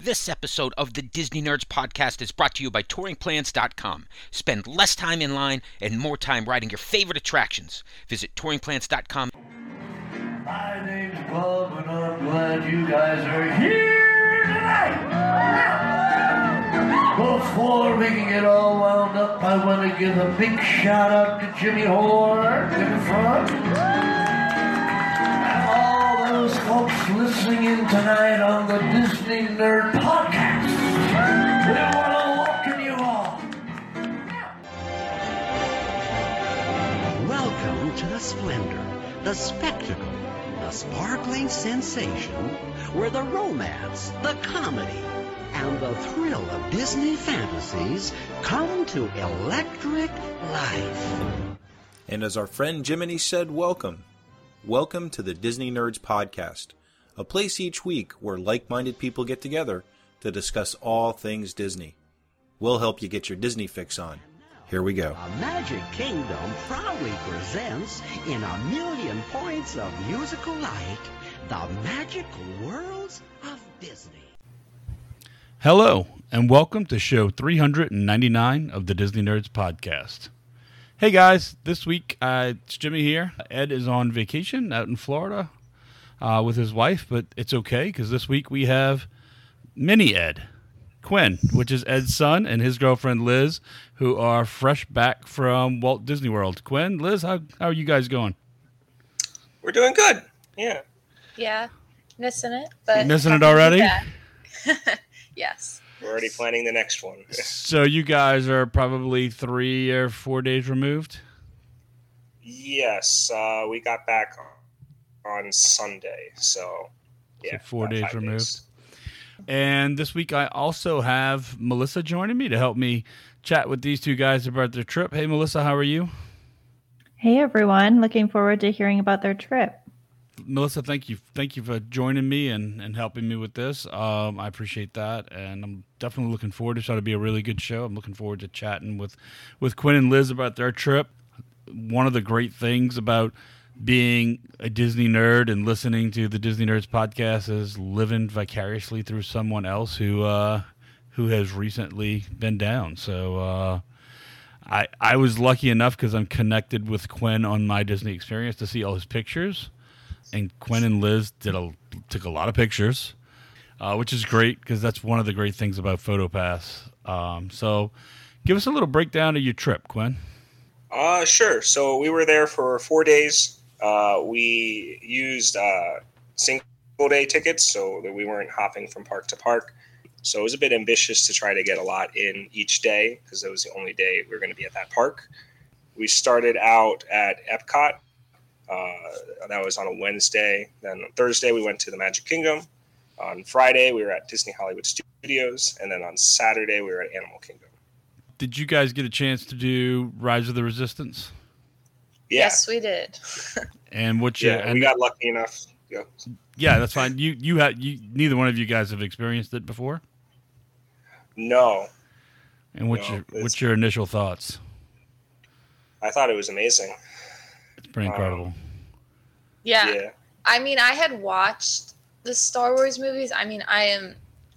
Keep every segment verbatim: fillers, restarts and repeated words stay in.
This episode of the Disney Nerds podcast is brought to you by touring plans dot com. Spend less time in line and more time riding your favorite attractions. Visit touring plans dot com. My name's Bob, and I'm glad you guys are here tonight. Before we can get all wound up, I want to give a big shout out to Jimmy Horn in the front. And all those folks listening in tonight on the Disney Nerd Podcast. We want to welcome you all. Welcome to the splendor, the spectacle, the sparkling sensation, where the romance, the comedy, and the thrill of Disney fantasies come to electric life. And as our friend Jiminy said, welcome. Welcome to the Disney Nerds Podcast, a place each week where like-minded people get together to discuss all things Disney. We'll help you get your Disney fix on. Here we go. A Magic Kingdom proudly presents, in a million points of musical light, the magical worlds of Disney. Hello, and welcome to show three hundred ninety-nine of the Disney Nerds Podcast. Hey guys, this week uh, it's Jimmy here. Ed is on vacation out in Florida uh, with his wife, but it's okay because this week we have Mini Ed, Quinn, which is Ed's son, and his girlfriend Liz, who are fresh back from Walt Disney World. Quinn, Liz, how how are you guys going? We're doing good. Yeah. Yeah, missing it, but missing it already? Yes. We're already planning the next one. So you guys are probably three or four days removed? Yes, uh, we got back on Sunday, so yeah, so four days removed. Days. And this week I also have Melissa joining me to help me chat with these two guys about their trip. Hey, Melissa, how are you? Hey, everyone. Looking forward to hearing about their trip. Melissa, thank you. Thank you for joining me and, and helping me with this. Um, I appreciate that, and I'm definitely looking forward to it. It's going to be a really good show. I'm looking forward to chatting with, with Quinn and Liz about their trip. One of the great things about being a Disney nerd and listening to the Disney Nerds podcast is living vicariously through someone else who uh, who has recently been down. So uh, I I was lucky enough because I'm connected with Quinn on my Disney experience to see all his pictures. And Quinn and Liz did a took a lot of pictures, uh, which is great because that's one of the great things about PhotoPass. Um, so, give us a little breakdown of your trip, Quinn. Uh, sure. So we were there for four days. Uh, we used uh, single day tickets so that we weren't hopping from park to park. So it was a bit ambitious to try to get a lot in each day because it was the only day we were going to be at that park. We started out at Epcot. Uh, that was on a Wednesday. Then on Thursday, we went to the Magic Kingdom. On Friday, we were at Disney Hollywood Studios. And then on Saturday, we were at Animal Kingdom. Did you guys get a chance to do Rise of the Resistance? Yeah. Yes, we did. And what? Yeah, and we got lucky enough. Yeah, yeah, that's fine. You you had you. Neither one of you guys have experienced it before. No. And what's no, your what's your initial thoughts? I thought it was amazing. It's pretty incredible. Um, yeah. yeah. I mean, I had watched the Star Wars movies. I mean, I am,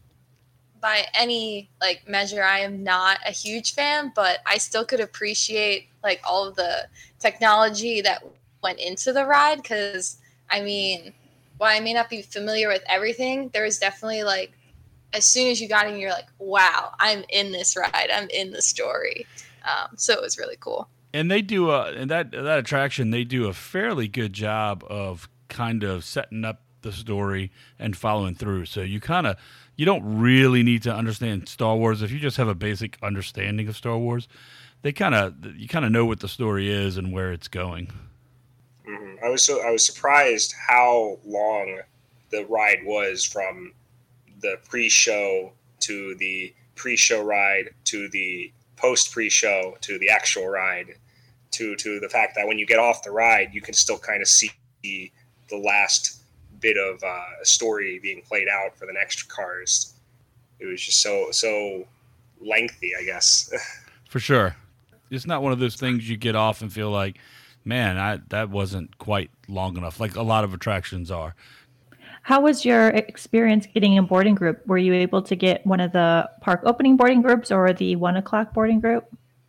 by any like measure, I am not a huge fan, but I still could appreciate like all of the technology that went into the ride. Because I mean, while I may not be familiar with everything, there was definitely like, as soon as you got in, you're like, wow, I'm in this ride. I'm in the story. Um, so it was really cool. And they do a and that that attraction. They do a fairly good job of kind of setting up the story and following through. So you kind of you don't really need to understand Star Wars if you just have a basic understanding of Star Wars. They kind of you kind of know what the story is and where it's going. Mm-hmm. I was so I was surprised how long the ride was from the pre-show to the pre-show ride to the post pre-show to the actual ride to to the fact that when you get off the ride you can still kind of see the last bit of uh, story being played out for the next cars. It was just so so lengthy, I guess. For sure. It's not one of those things you get off and feel like, man, I that wasn't quite long enough, like a lot of attractions are. How was your experience getting a boarding group? Were you able to get one of the park opening boarding groups or the one o'clock boarding group?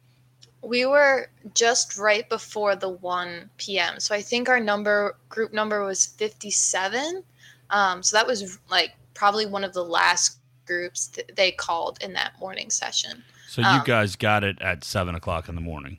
We were just right before the one p.m. So I think our number group number was fifty-seven. Um, so that was like probably one of the last groups that they called in that morning session. So you Um, guys got it at seven o'clock in the morning.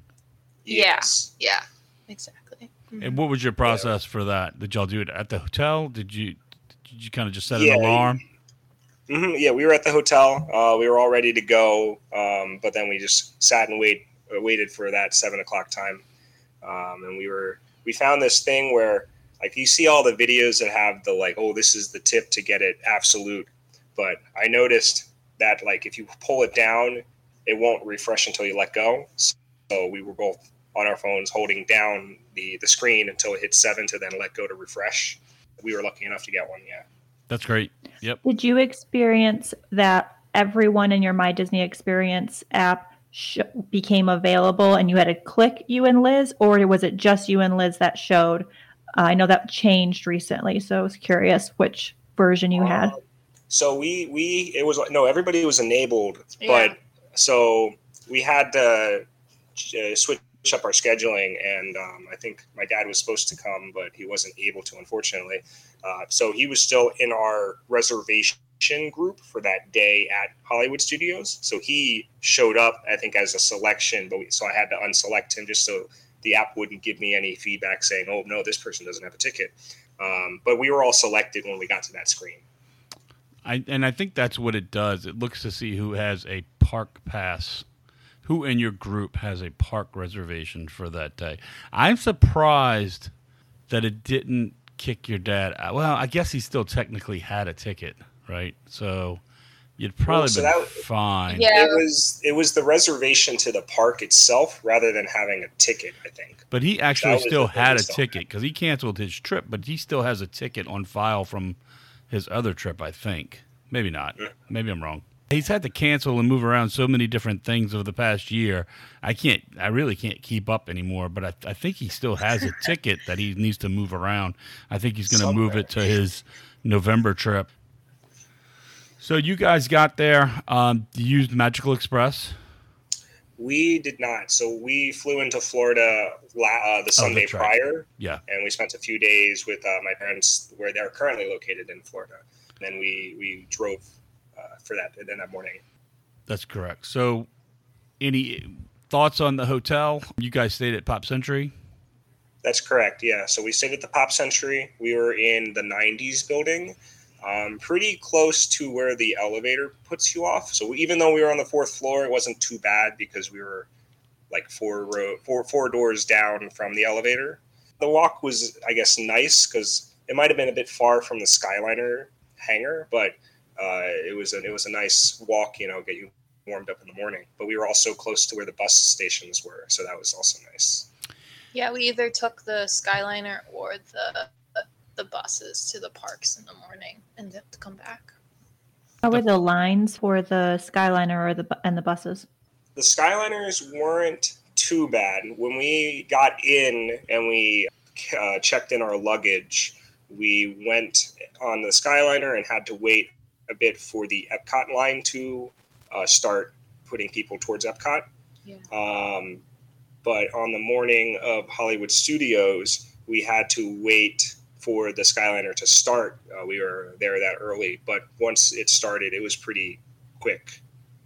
Yes. Yeah, yeah, exactly. And what was your process for that? Did y'all do it at the hotel? Did you did you kind of just set Yeah. an alarm? hmm Yeah, we were at the hotel. Uh, we were all ready to go, um, but then we just sat and wait, uh, waited for that seven o'clock time. Um, and we were we found this thing where like you see all the videos that have the like, oh, this is the tip to get it absolute. But I noticed that like if you pull it down, it won't refresh until you let go. So we were both on our phones holding down the the screen until it hit seven to then let go to refresh. We were lucky enough to get one. Yeah. That's great. Yep. Did you experience that everyone in your My Disney Experience app sh- became available and you had to click you and Liz, or was it just you and Liz that showed? Uh, I know that changed recently, so I was curious which version you had. Um, so we we it was no everybody was enabled, Yeah. but so we had to uh, switch up our scheduling, and um, I think my dad was supposed to come, but he wasn't able to, unfortunately. Uh, so he was still in our reservation group for that day at Hollywood Studios. So he showed up, I think, as a selection, but we, so I had to unselect him just so the app wouldn't give me any feedback saying, "Oh no, this person doesn't have a ticket." Um, but we were all selected when we got to that screen. I and I think that's what it does. It looks to see who has a park pass, who in your group has a park reservation for that day. I'm surprised that it didn't kick your dad out. Well, I guess he still technically had a ticket, right? So you'd probably Well, so been that- fine. Yeah. It was it was the reservation to the park itself rather than having a ticket, I think. But he actually That was still the thing had a he still ticket because he canceled his trip, but he still has a ticket on file from his other trip, I think. Maybe not. Maybe I'm wrong. He's had to cancel and move around so many different things over the past year. I can't, I really can't keep up anymore, but I, I think he still has a ticket that he needs to move around. I think he's going to move it to his November trip. So you guys got there. Um, you used Magical Express. We did not. So we flew into Florida la- uh, the Sunday that's right. prior, Yeah. and we spent a few days with uh, my parents where they're currently located in Florida. Then we we drove uh, for that and then that morning. That's correct. So any thoughts on the hotel? You guys stayed at Pop Century? That's correct. Yeah. So we stayed at the Pop Century. We were in the nineties building, um, pretty close to where the elevator puts you off. So even though we were on the fourth floor, it wasn't too bad because we were like four row, four four doors down from the elevator. The walk was, I guess, nice because it might have been a bit far from the Skyliner hangar, but uh, it was a, it was a nice walk. You know, get you warmed up in the morning. But we were also close to where the bus stations were, so that was also nice. Yeah, we either took the Skyliner or the the buses to the parks in the morning and then to come back. How were the lines for the Skyliner or the bu- and the buses? The Skyliners weren't too bad. When we got in and we uh, checked in our luggage, we went on the Skyliner and had to wait a bit for the Epcot line to uh, start putting people towards Epcot. Yeah. Um, but on the morning of Hollywood Studios, we had to wait for the Skyliner to start. Uh, we were there that early, but once it started, it was pretty quick.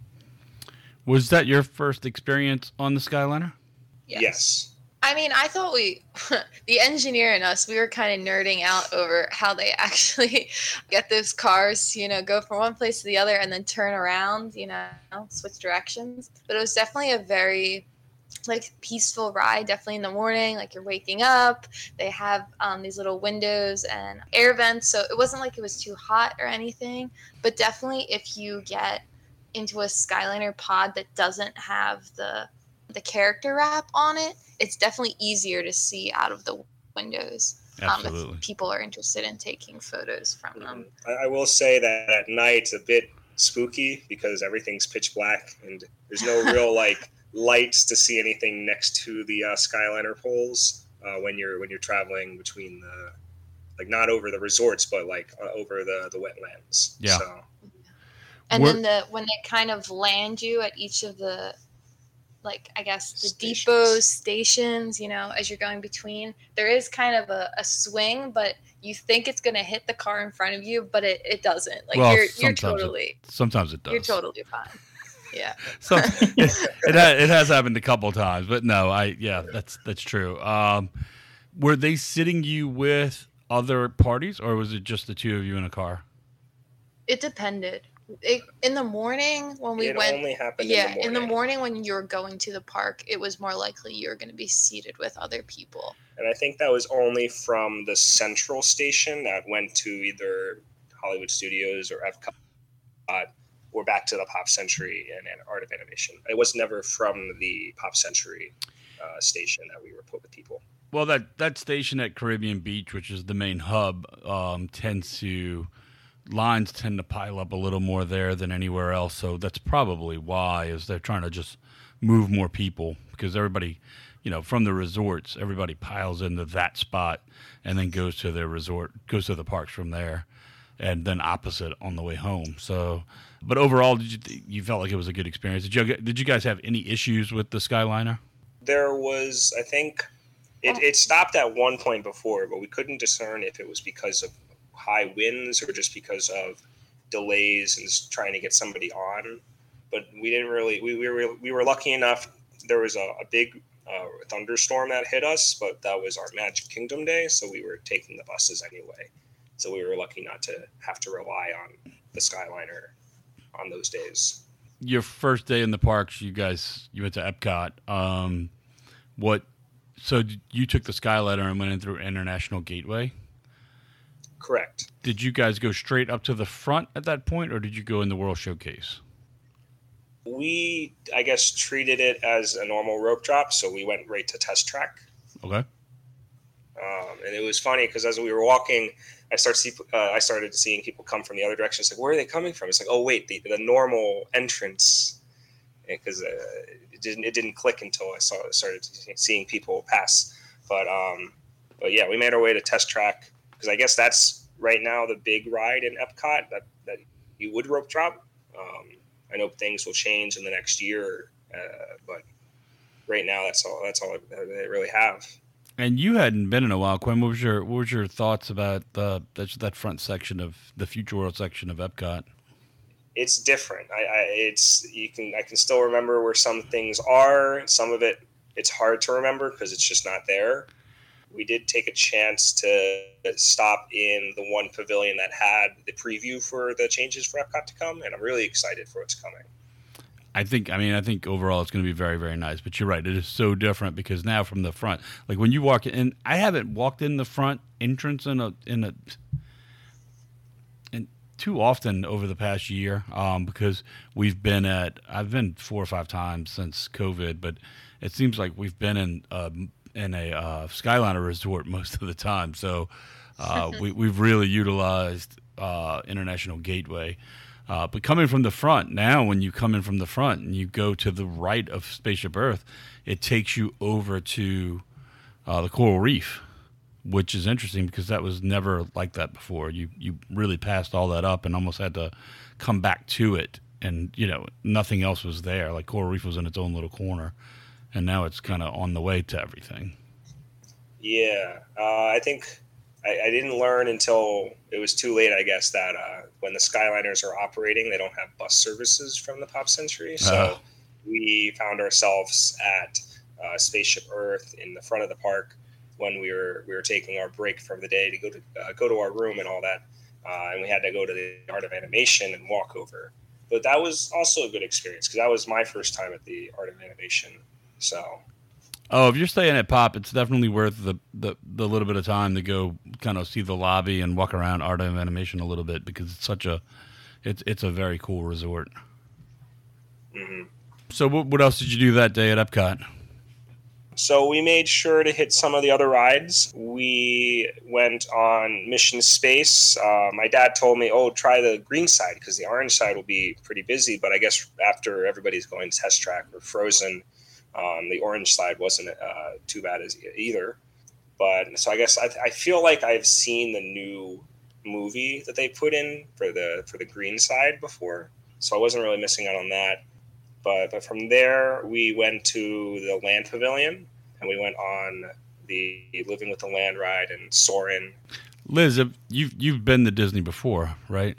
Was that your first experience on the Skyliner? Yes. I mean, I thought we, the engineer and us, we were kind of nerding out over how they actually get those cars, you know, go from one place to the other and then turn around, you know, switch directions. But it was definitely a very, like, peaceful ride, definitely in the morning. Like, you're waking up. They have um, these little windows and air vents. So it wasn't like it was too hot or anything. But definitely if you get into a Skyliner pod that doesn't have the the character wrap on it, it's definitely easier to see out of the windows. Um, Absolutely. if people are interested in taking photos from them. I, I will say that at night it's a bit spooky because everything's pitch black and there's no real like lights to see anything next to the uh, Skyliner poles uh, when you're when you're traveling between the like not over the resorts, but like uh, over the the wetlands. Yeah. So. And We're- then the when they kind of land you at each of the, like I guess the Stations. depots, stations, you know, as you're going between, there is kind of a, a swing, but you think it's gonna hit the car in front of you, but it, it doesn't. Like Well, you're you're sometimes it- totally Sometimes it does. you're totally fine. Yeah. So it, it, ha- it has happened a couple times, but no, I yeah, that's that's true. Um, were they sitting you with other parties, or was it just the two of you in a car? It depended. It, in the morning when we it went, only happened yeah, in the morning. morning when you're going to the park, it was more likely you're going to be seated with other people. And I think that was only from the central station that went to either Hollywood Studios or Epcot or back to the Pop Century and, and Art of Animation. It was never from the Pop Century uh, station that we were put with people. Well, that that station at Caribbean Beach, which is the main hub, um, tends to lines tend to pile up a little more there than anywhere else. So that's probably why, is they're trying to just move more people, because everybody, you know, from the resorts, everybody piles into that spot and then goes to their resort, goes to the parks from there, and then opposite on the way home. So, but overall, did you you felt like it was a good experience? Did you did you guys have any issues with the Skyliner? There was, I think, it, it stopped at one point before, but we couldn't discern if it was because of high winds or just because of delays and just trying to get somebody on. But we didn't really, we, we were we were lucky enough. There was a, a big uh, thunderstorm that hit us, but that was our Magic Kingdom day, so we were taking the buses anyway. So we were lucky not to have to rely on the Skyliner on those days. Your first day in the parks, you guys, you went to Epcot. Um, what? So you took the Skyliner and went in through International Gateway. Correct. Did you guys go straight up to the front at that point, or did you go in the World Showcase? We, I guess, treated it as a normal rope drop, so we went right to test track. Okay. Um, and it was funny because as we were walking, I start see, uh, I started seeing people come from the other direction. It's like, where are they coming from? It's like, oh wait, the, the normal entrance, because uh, it didn't it didn't click until I saw started seeing people pass. But um, but yeah, we made our way to test track, because I guess that's right now the big ride in Epcot that, that you would rope drop. Um, I know things will change in the next year, uh, but right now that's all that's all they really have. And you hadn't been in a while, Quinn. What was your what was your thoughts about the that, that front section of the Future World section of Epcot? It's different. I, I it's you can I can still remember where some things are. Some of it it's hard to remember because it's just not there. We did take a chance to stop in the one pavilion that had the preview for the changes for Epcot to come, and I'm really excited for what's coming. I think, I mean, I think overall it's going to be very, very nice. But you're right, it is so different because now from the front, like when you walk in, I haven't walked in the front entrance in a in a in too often over the past year, um, because we've been at I've been four or five times since COVID, but it seems like we've been in um, in a uh, Skyliner resort most of the time. So uh, we we've really utilized uh, International Gateway. Uh, but coming from the front, now when you come in from the front and you go to the right of Spaceship Earth, it takes you over to uh, the Coral Reef, which is interesting because that was never like that before. You you really passed all that up and almost had to come back to it, and you know nothing else was there. Like Coral Reef was in its own little corner, and now it's kind of on the way to everything. Yeah, uh, I think. I, I didn't learn until it was too late, I guess, that uh, when the Skyliners are operating, they don't have bus services from the Pop Century. So Uh-huh. we found ourselves at uh, Spaceship Earth in the front of the park when we were we were taking our break from the day to go to uh, go to our room and all that, uh, and we had to go to the Art of Animation and walk over. But that was also a good experience because that was my first time at the Art of Animation. So. Oh, if you're staying at Pop, it's definitely worth the, the, the little bit of time to go kind of see the lobby and walk around Art of Animation a little bit because it's such a it's it's a very cool resort. Mm-hmm. So what what else did you do that day at Epcot? So we made sure to hit some of the other rides. We went on Mission Space. Uh, my dad told me, "Oh, try the green side because the orange side will be pretty busy." But I guess after everybody's going to Test Track or Frozen. Um, the orange side wasn't uh, too bad as either. But so I guess I, I feel like I've seen the new movie that they put in for the for the green side before, so I wasn't really missing out on that. But but from there we went to the Land Pavilion, and we went on the Living with the Land ride and Soarin'. Liz, you've you've been to Disney before, right?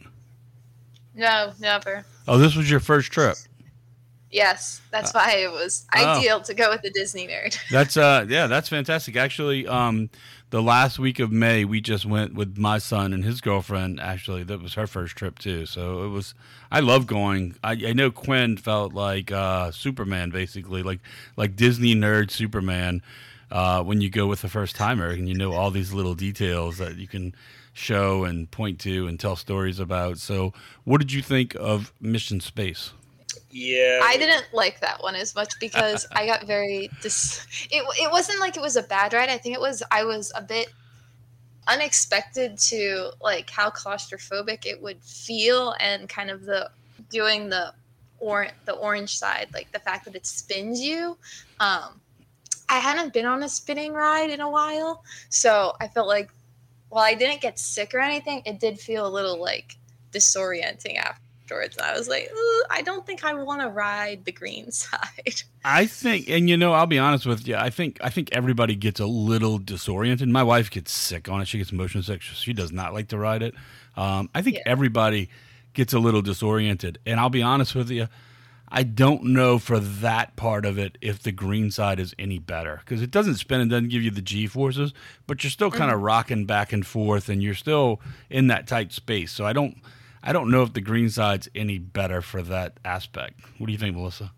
No, never. Oh, this was your first trip. Yes, that's why it was oh. ideal to go with the Disney nerd. That's uh yeah, that's fantastic. Actually, um the last week of May we just went with my son and his girlfriend. Actually, that was her first trip too. So it was I love going. I, I know Quinn felt like uh Superman basically, like like Disney nerd Superman uh when you go with the first timer and you know all these little details that you can show and point to and tell stories about. So what did you think of Mission Space? Yeah, I didn't like that one as much because I got very dis. It it wasn't like it was a bad ride. I think it was I was a bit unexpected to like how claustrophobic it would feel, and kind of the doing the or the orange side, like the fact that it spins you. Um, I hadn't been on a spinning ride in a while, so I felt like while I didn't get sick or anything, it did feel a little like disorienting after. And I was like, I don't think I want to ride the green side. I think, and you know, I'll be honest with you. I think, I think everybody gets a little disoriented. My wife gets sick on it. She gets motion sick. She does not like to ride it. Um, I think Yeah. everybody gets a little disoriented. And I'll be honest with you, I don't know for that part of it if the green side is any better, because it doesn't spin and doesn't give you the G forces, but you're still kind of Mhm. rocking back and forth, and you're still in that tight space. So I don't. I don't know if the green side's any better for that aspect. What do you think, Melissa?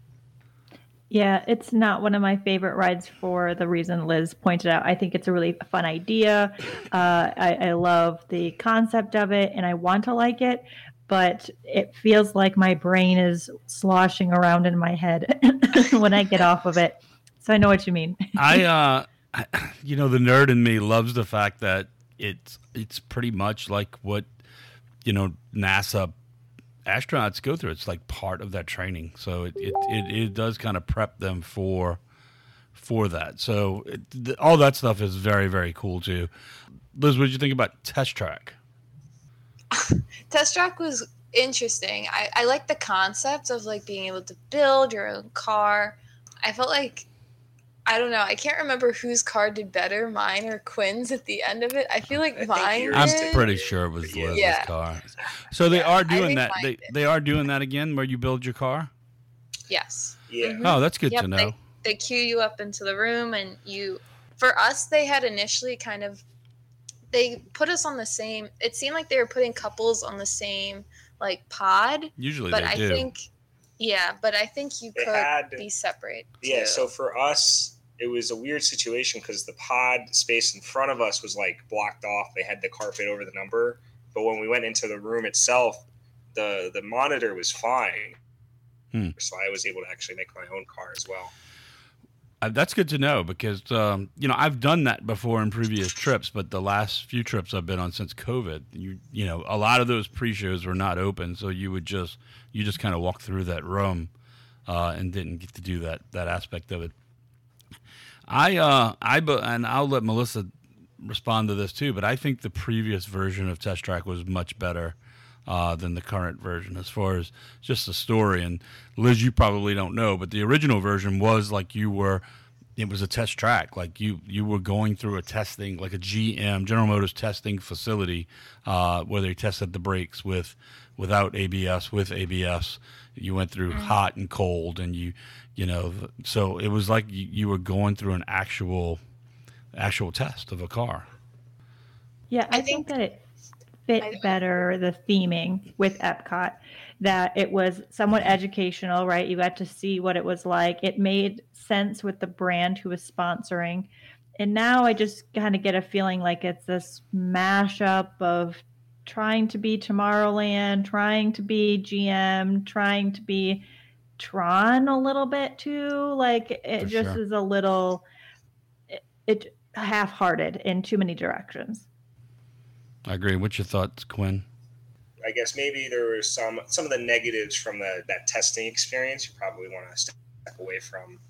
Yeah, it's not one of my favorite rides for the reason Liz pointed out. I think it's a really fun idea. Uh, I, I love the concept of it, and I want to like it, but it feels like my brain is sloshing around in my head when I get off of it. So I know what you mean. I, uh, you know, the nerd in me loves the fact that it's it's pretty much like what, you know, NASA astronauts go through. It's like part of that training. So it, it, it, it does kind of prep them for for that. So it, th- all that stuff is very, very cool too. Liz, what did you think about Test Track? Test Track was interesting. I, I like the concept of like being able to build your own car. I felt like, I don't know, I can't remember whose car did better, mine or Quinn's at the end of it. I feel like I think mine yours I'm did. pretty sure it was Liz's Yeah. car. So they Yeah, are I doing think that. mine They did. they are doing that again, where you build your car. Yes. Yeah. Mhm. Oh, that's good Yep, to know. They, they queue you up into the room, and you, for us, they had initially kind of, they put us on the same, it seemed like they were putting couples on the same like pod, Usually but they I do. think, yeah, but I think you They could had- be separate. Yeah, too. so for us, it was a weird situation because the pod space in front of us was like blocked off. They had the carpet over the number, but when we went into the room itself, the the monitor was fine. Hmm. So I was able to actually make my own car as well. Uh, that's good to know because um, you know, I've done that before in previous trips, but the last few trips I've been on since COVID, you you know, a lot of those pre-shows were not open, so you would just you just kind of walk through that room uh, and didn't get to do that that aspect of it. I uh I bu- and I'll let Melissa respond to this too, but I think the previous version of Test Track was much better uh, than the current version as far as just the story. And Liz, you probably don't know, but the original version was like you were, it was a test track. Like you, you were going through a testing, like a G M, General Motors testing facility uh, where they tested the brakes with, without A B S, with A B S. You went through hot and cold, and you, you know, so it was like you, you were going through an actual, actual test of a car. Yeah, I, I think, think- that it fit I- better the theming with Epcot, that it was somewhat educational, right? You got to see what it was like. It made sense with the brand who was sponsoring. And now I just kind of get a feeling like it's this mashup of trying to be Tomorrowland, trying to be G M, trying to be Tron a little bit too. Like it For just sure. is a little, it, it half-hearted in too many directions. I agree. What's your thoughts, Quinn? I guess maybe there were some some of the negatives from the that testing experience you probably want to step away from.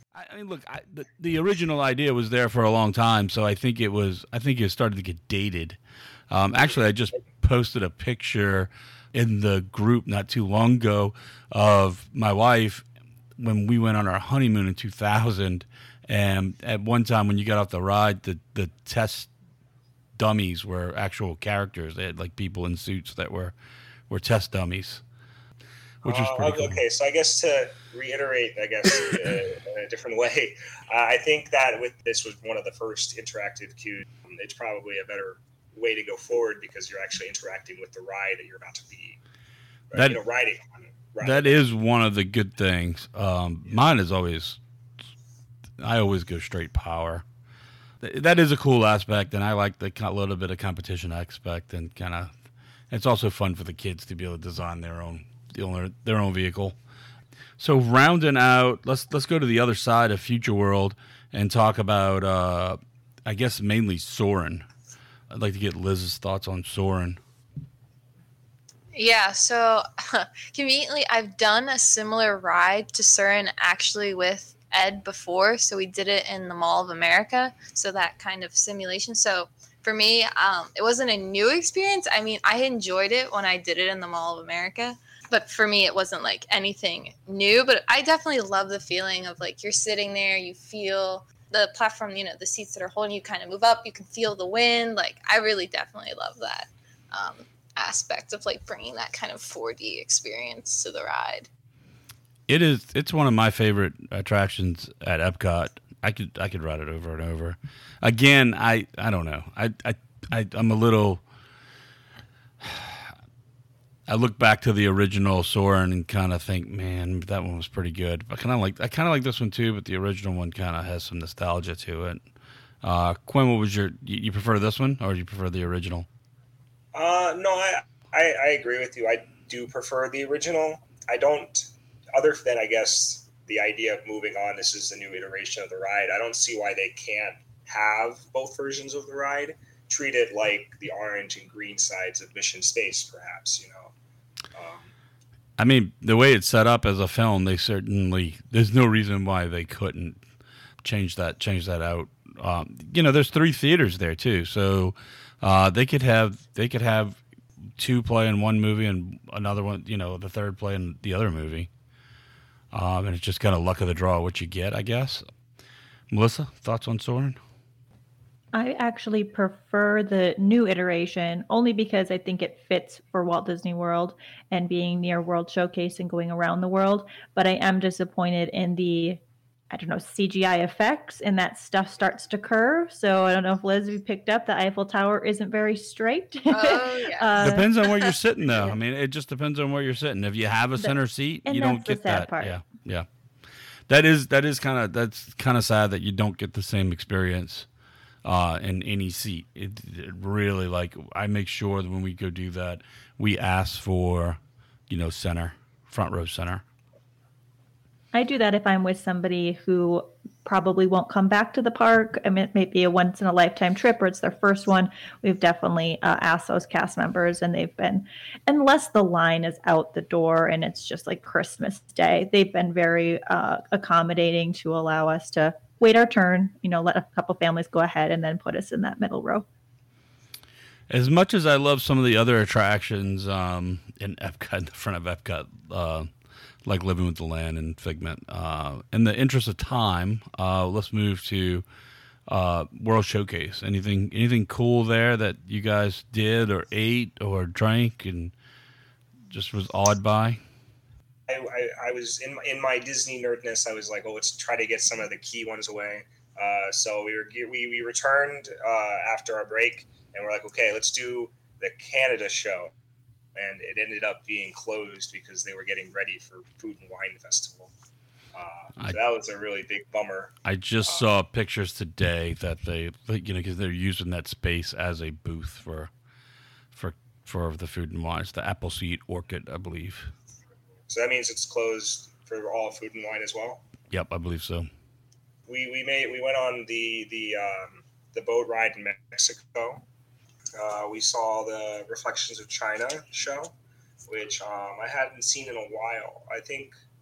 I, I mean, look, I, the, the original idea was there for a long time, so I think it was. I think it started to get dated. Um, actually, I just posted a picture in the group not too long ago of my wife when we went on our honeymoon in two thousand. And at one time, when you got off the ride, the the test dummies were actual characters. They had like people in suits that were were test dummies, which was pretty uh, cool. Okay, so I guess to reiterate, I guess uh, in a different way, uh, I think that with this was one of the first interactive cues. It's probably a better way to go forward because you're actually interacting with the ride that you're about to be, That- you know, riding on. Riding. That is one of the good things. Um, mine is always, I always go straight power. Th- That is a cool aspect, and I like the kind of little bit of competition aspect, and kind of, it's also fun for the kids to be able to design their own their, their own vehicle. So rounding out, let's let's go to the other side of Future World and talk about, uh, I guess mainly Soarin'. I'd like to get Liz's thoughts on Soarin'. Yeah, so conveniently, I've done a similar ride to Soarin' actually with Ed before. So we did it in the Mall of America. So that kind of simulation. So for me, um, it wasn't a new experience. I mean, I enjoyed it when I did it in the Mall of America. But for me, it wasn't like anything new. But I definitely love the feeling of like you're sitting there, you feel the platform, you know, the seats that are holding you kind of move up. You can feel the wind. Like, I really definitely love that um, aspect of like bringing that kind of four D experience to the ride. It is. It's one of my favorite attractions at Epcot. I could I could ride it over and over. Again, I, I don't know. I I, I I'm a little. I look back to the original Soarin' and kind of think, man, that one was pretty good. I kind of like I kind of like this one too, but the original one kind of has some nostalgia to it. Uh, Quinn, what was your? You, you prefer this one or do you prefer the original? Uh, no, I, I I agree with you. I do prefer the original. I don't, other than I guess the idea of moving on. This is the new iteration of the ride. I don't see why they can't have both versions of the ride. Treat it like the orange and green sides of Mission Space, perhaps. You know. Um, I mean, the way it's set up as a film, they certainly there's no reason why they couldn't change that change that out. Um, you know, there's three theaters there too, so uh, they could have they could have two play in one movie and another one, you know, the third play in the other movie. Um, and it's just kind of luck of the draw what you get, I guess. Melissa, thoughts on Soarin'? I actually prefer the new iteration only because I think it fits for Walt Disney World and being near World Showcase and going around the world. But I am disappointed in the, I don't know, C G I effects, and that stuff starts to curve. So I don't know if Liz, if you picked up, the Eiffel Tower isn't very straight. Oh, yeah. uh, Depends on where you're sitting, though. I mean, it just depends on where you're sitting. If you have a center seat, and you don't that's the get sad that. part. Yeah, yeah. That is that is kind of that's kind of sad that you don't get the same experience uh, in any seat. It, it really like I make sure that when we go do that, we ask for, you know, center, front row center. I do that if I'm with somebody who probably won't come back to the park. I mean, it may be a once in a lifetime trip or it's their first one. We've definitely uh, asked those cast members, and they've been, unless the line is out the door and it's just like Christmas Day, they've been very uh, accommodating to allow us to wait our turn, you know, let a couple families go ahead and then put us in that middle row. As much as I love some of the other attractions um, in Epcot, in the front of Epcot, uh, like Living with the Land and Figment. Uh, in the interest of time, uh, let's move to uh, World Showcase. Anything anything cool there that you guys did or ate or drank and just was awed by? I, I, I was in in my Disney nerdness. I was like, oh, let's try to get some of the key ones away. Uh, so we were we we returned uh, after our break, and we're like, okay, let's do the Canada show. And it ended up being closed because they were getting ready for Food and Wine Festival. Uh, so I, that was a really big bummer. I just uh, saw pictures today that they, you know, because they're using that space as a booth for, for, for the Food and Wine. It's the Appleseed Orchid, I believe. So that means it's closed for all Food and Wine as well. Yep, I believe so. We we made we went on the the um, the boat ride in Mexico. Uh, we saw the Reflections of China show, which um, I hadn't seen in a while. I think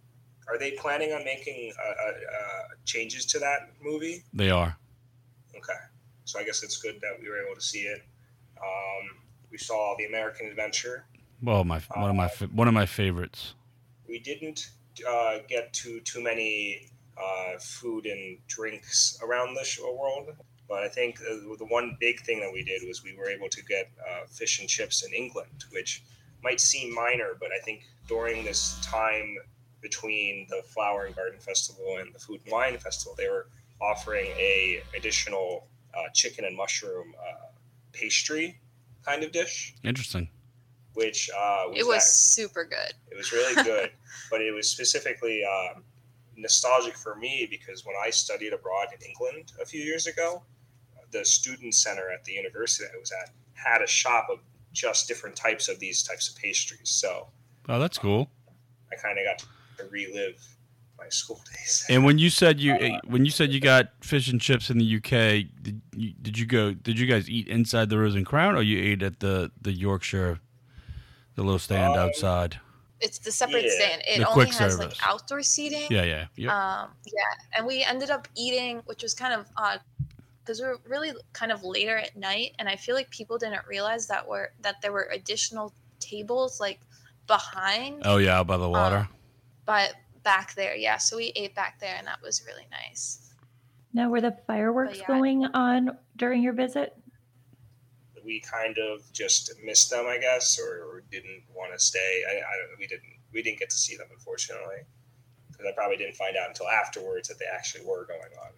Are they planning on making uh, uh, uh, changes to that movie? They are. Okay, so I guess it's good that we were able to see it. Um, we saw The American Adventure. Well, my one of my fa- one of my favorites. We didn't uh, get to too many uh, food and drinks around the show world, but I think the, the one big thing that we did was we were able to get uh, fish and chips in England, which might seem minor, but I think during this time between the Flower and Garden Festival and the Food and Wine Festival, they were offering a additional uh, chicken and mushroom uh, pastry kind of dish. Interesting. Which uh, was it was that, super good. It was really good, but it was specifically um, nostalgic for me because when I studied abroad in England a few years ago, the student center at the university that I was at had a shop of just different types of these types of pastries. So, oh, that's cool. Um, I kind of got to relive my school days. And when you said you uh, when you said you got fish and chips in the U K, did you, did you go? Did you guys eat inside the Rose and Crown, or you ate at the the Yorkshire? The little stand um, outside. It's the separate yeah. stand. It the only quick has service. like outdoor seating. Yeah, yeah, yep. Um, yeah, and we ended up eating, which was kind of odd because we were really kind of later at night, and I feel like people didn't realize that were that there were additional tables like behind. Oh yeah, out by the water. Um, but back there, yeah. So we ate back there, and that was really nice. Now, were the fireworks yeah. going on during your visit? We kind of just missed them, I guess, or, or didn't want to stay. I, I don't. We didn't. We didn't get to see them, unfortunately, because I probably didn't find out until afterwards that they actually were going on.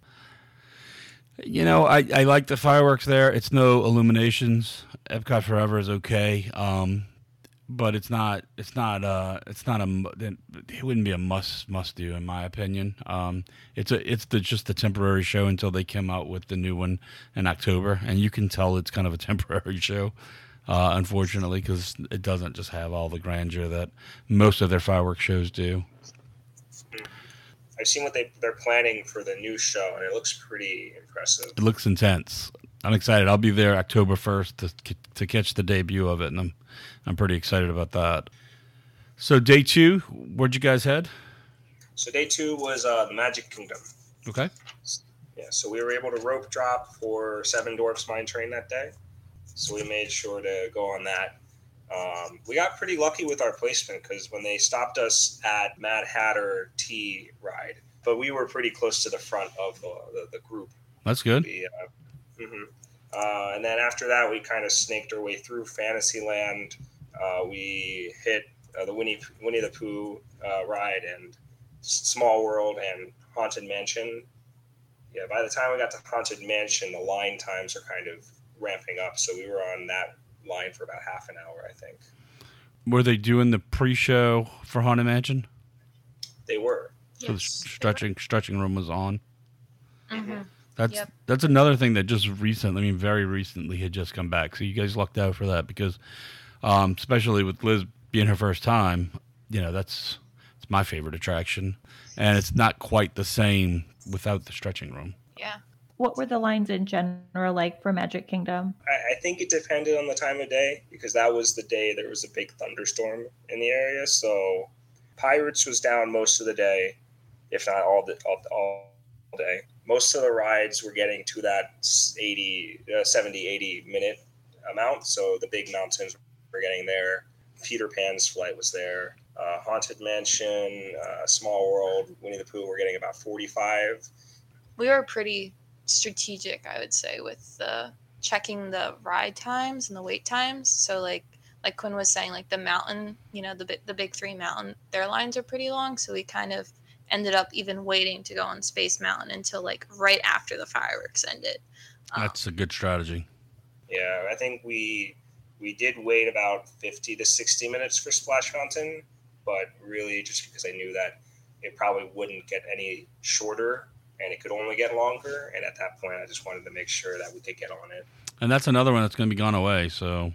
You know, I, I like the fireworks there. It's no illuminations. Epcot Forever is okay, um, but it's not. It's not. Uh, it's not a. It wouldn't be a must must do in my opinion. Um, it's a. It's the just a temporary show until they come out with the new one in October, and you can tell it's kind of a temporary show, uh, unfortunately, because it doesn't just have all the grandeur that most of their fireworks shows do. I've seen what they they're planning for the new show, and it looks pretty impressive. It looks intense. I'm excited. I'll be there October first to to catch the debut of it, and I'm I'm pretty excited about that. So day two, where'd you guys head? So day two was uh, the Magic Kingdom. Okay. Yeah, so we were able to rope drop for Seven Dwarfs Mine Train that day. So we made sure to go on that. Um, we got pretty lucky with our placement because when they stopped us at Mad Hatter Tea Ride, but we were pretty close to the front of the, the, the group. That's good. We, uh, mm-hmm. uh, and then after that, we kind of snaked our way through Fantasyland. Uh, we hit uh, the Winnie Winnie the Pooh uh, ride and Small World and Haunted Mansion. Yeah, by the time we got to Haunted Mansion, the line times are kind of ramping up, so we were on that line for about half an hour, I think. Were they doing the pre-show for Haunted Mansion? They were. So yes, the stretching stretching room was on. Mm-hmm. That's yep. That's another thing that just recently, I mean, very recently had just come back. So you guys lucked out for that because, um, especially with Liz being her first time, you know, that's it's my favorite attraction, and it's not quite the same without the stretching room. Yeah. What were the lines in general like for Magic Kingdom? I, I think it depended on the time of day because that was the day there was a big thunderstorm in the area. So Pirates was down most of the day, if not all the all, all day. Most of the rides were getting to that eighty, uh, seventy, eighty minute amount. So the big mountains were getting there. Peter Pan's flight was there. Uh, Haunted Mansion, uh, Small World, Winnie the Pooh were getting about forty-five. We were pretty strategic, I would say, with the checking the ride times and the wait times. So like like Quinn was saying, like the mountain, you know, the the big three mountain, their lines are pretty long. So we kind of ended up even waiting to go on Space Mountain until like right after the fireworks ended. Um, That's a good strategy. Yeah, I think we we did wait about fifty to sixty minutes for Splash Mountain, but really just because I knew that it probably wouldn't get any shorter and it could only get longer. And at that point, I just wanted to make sure that we could get on it. And that's another one that's going to be gone away. So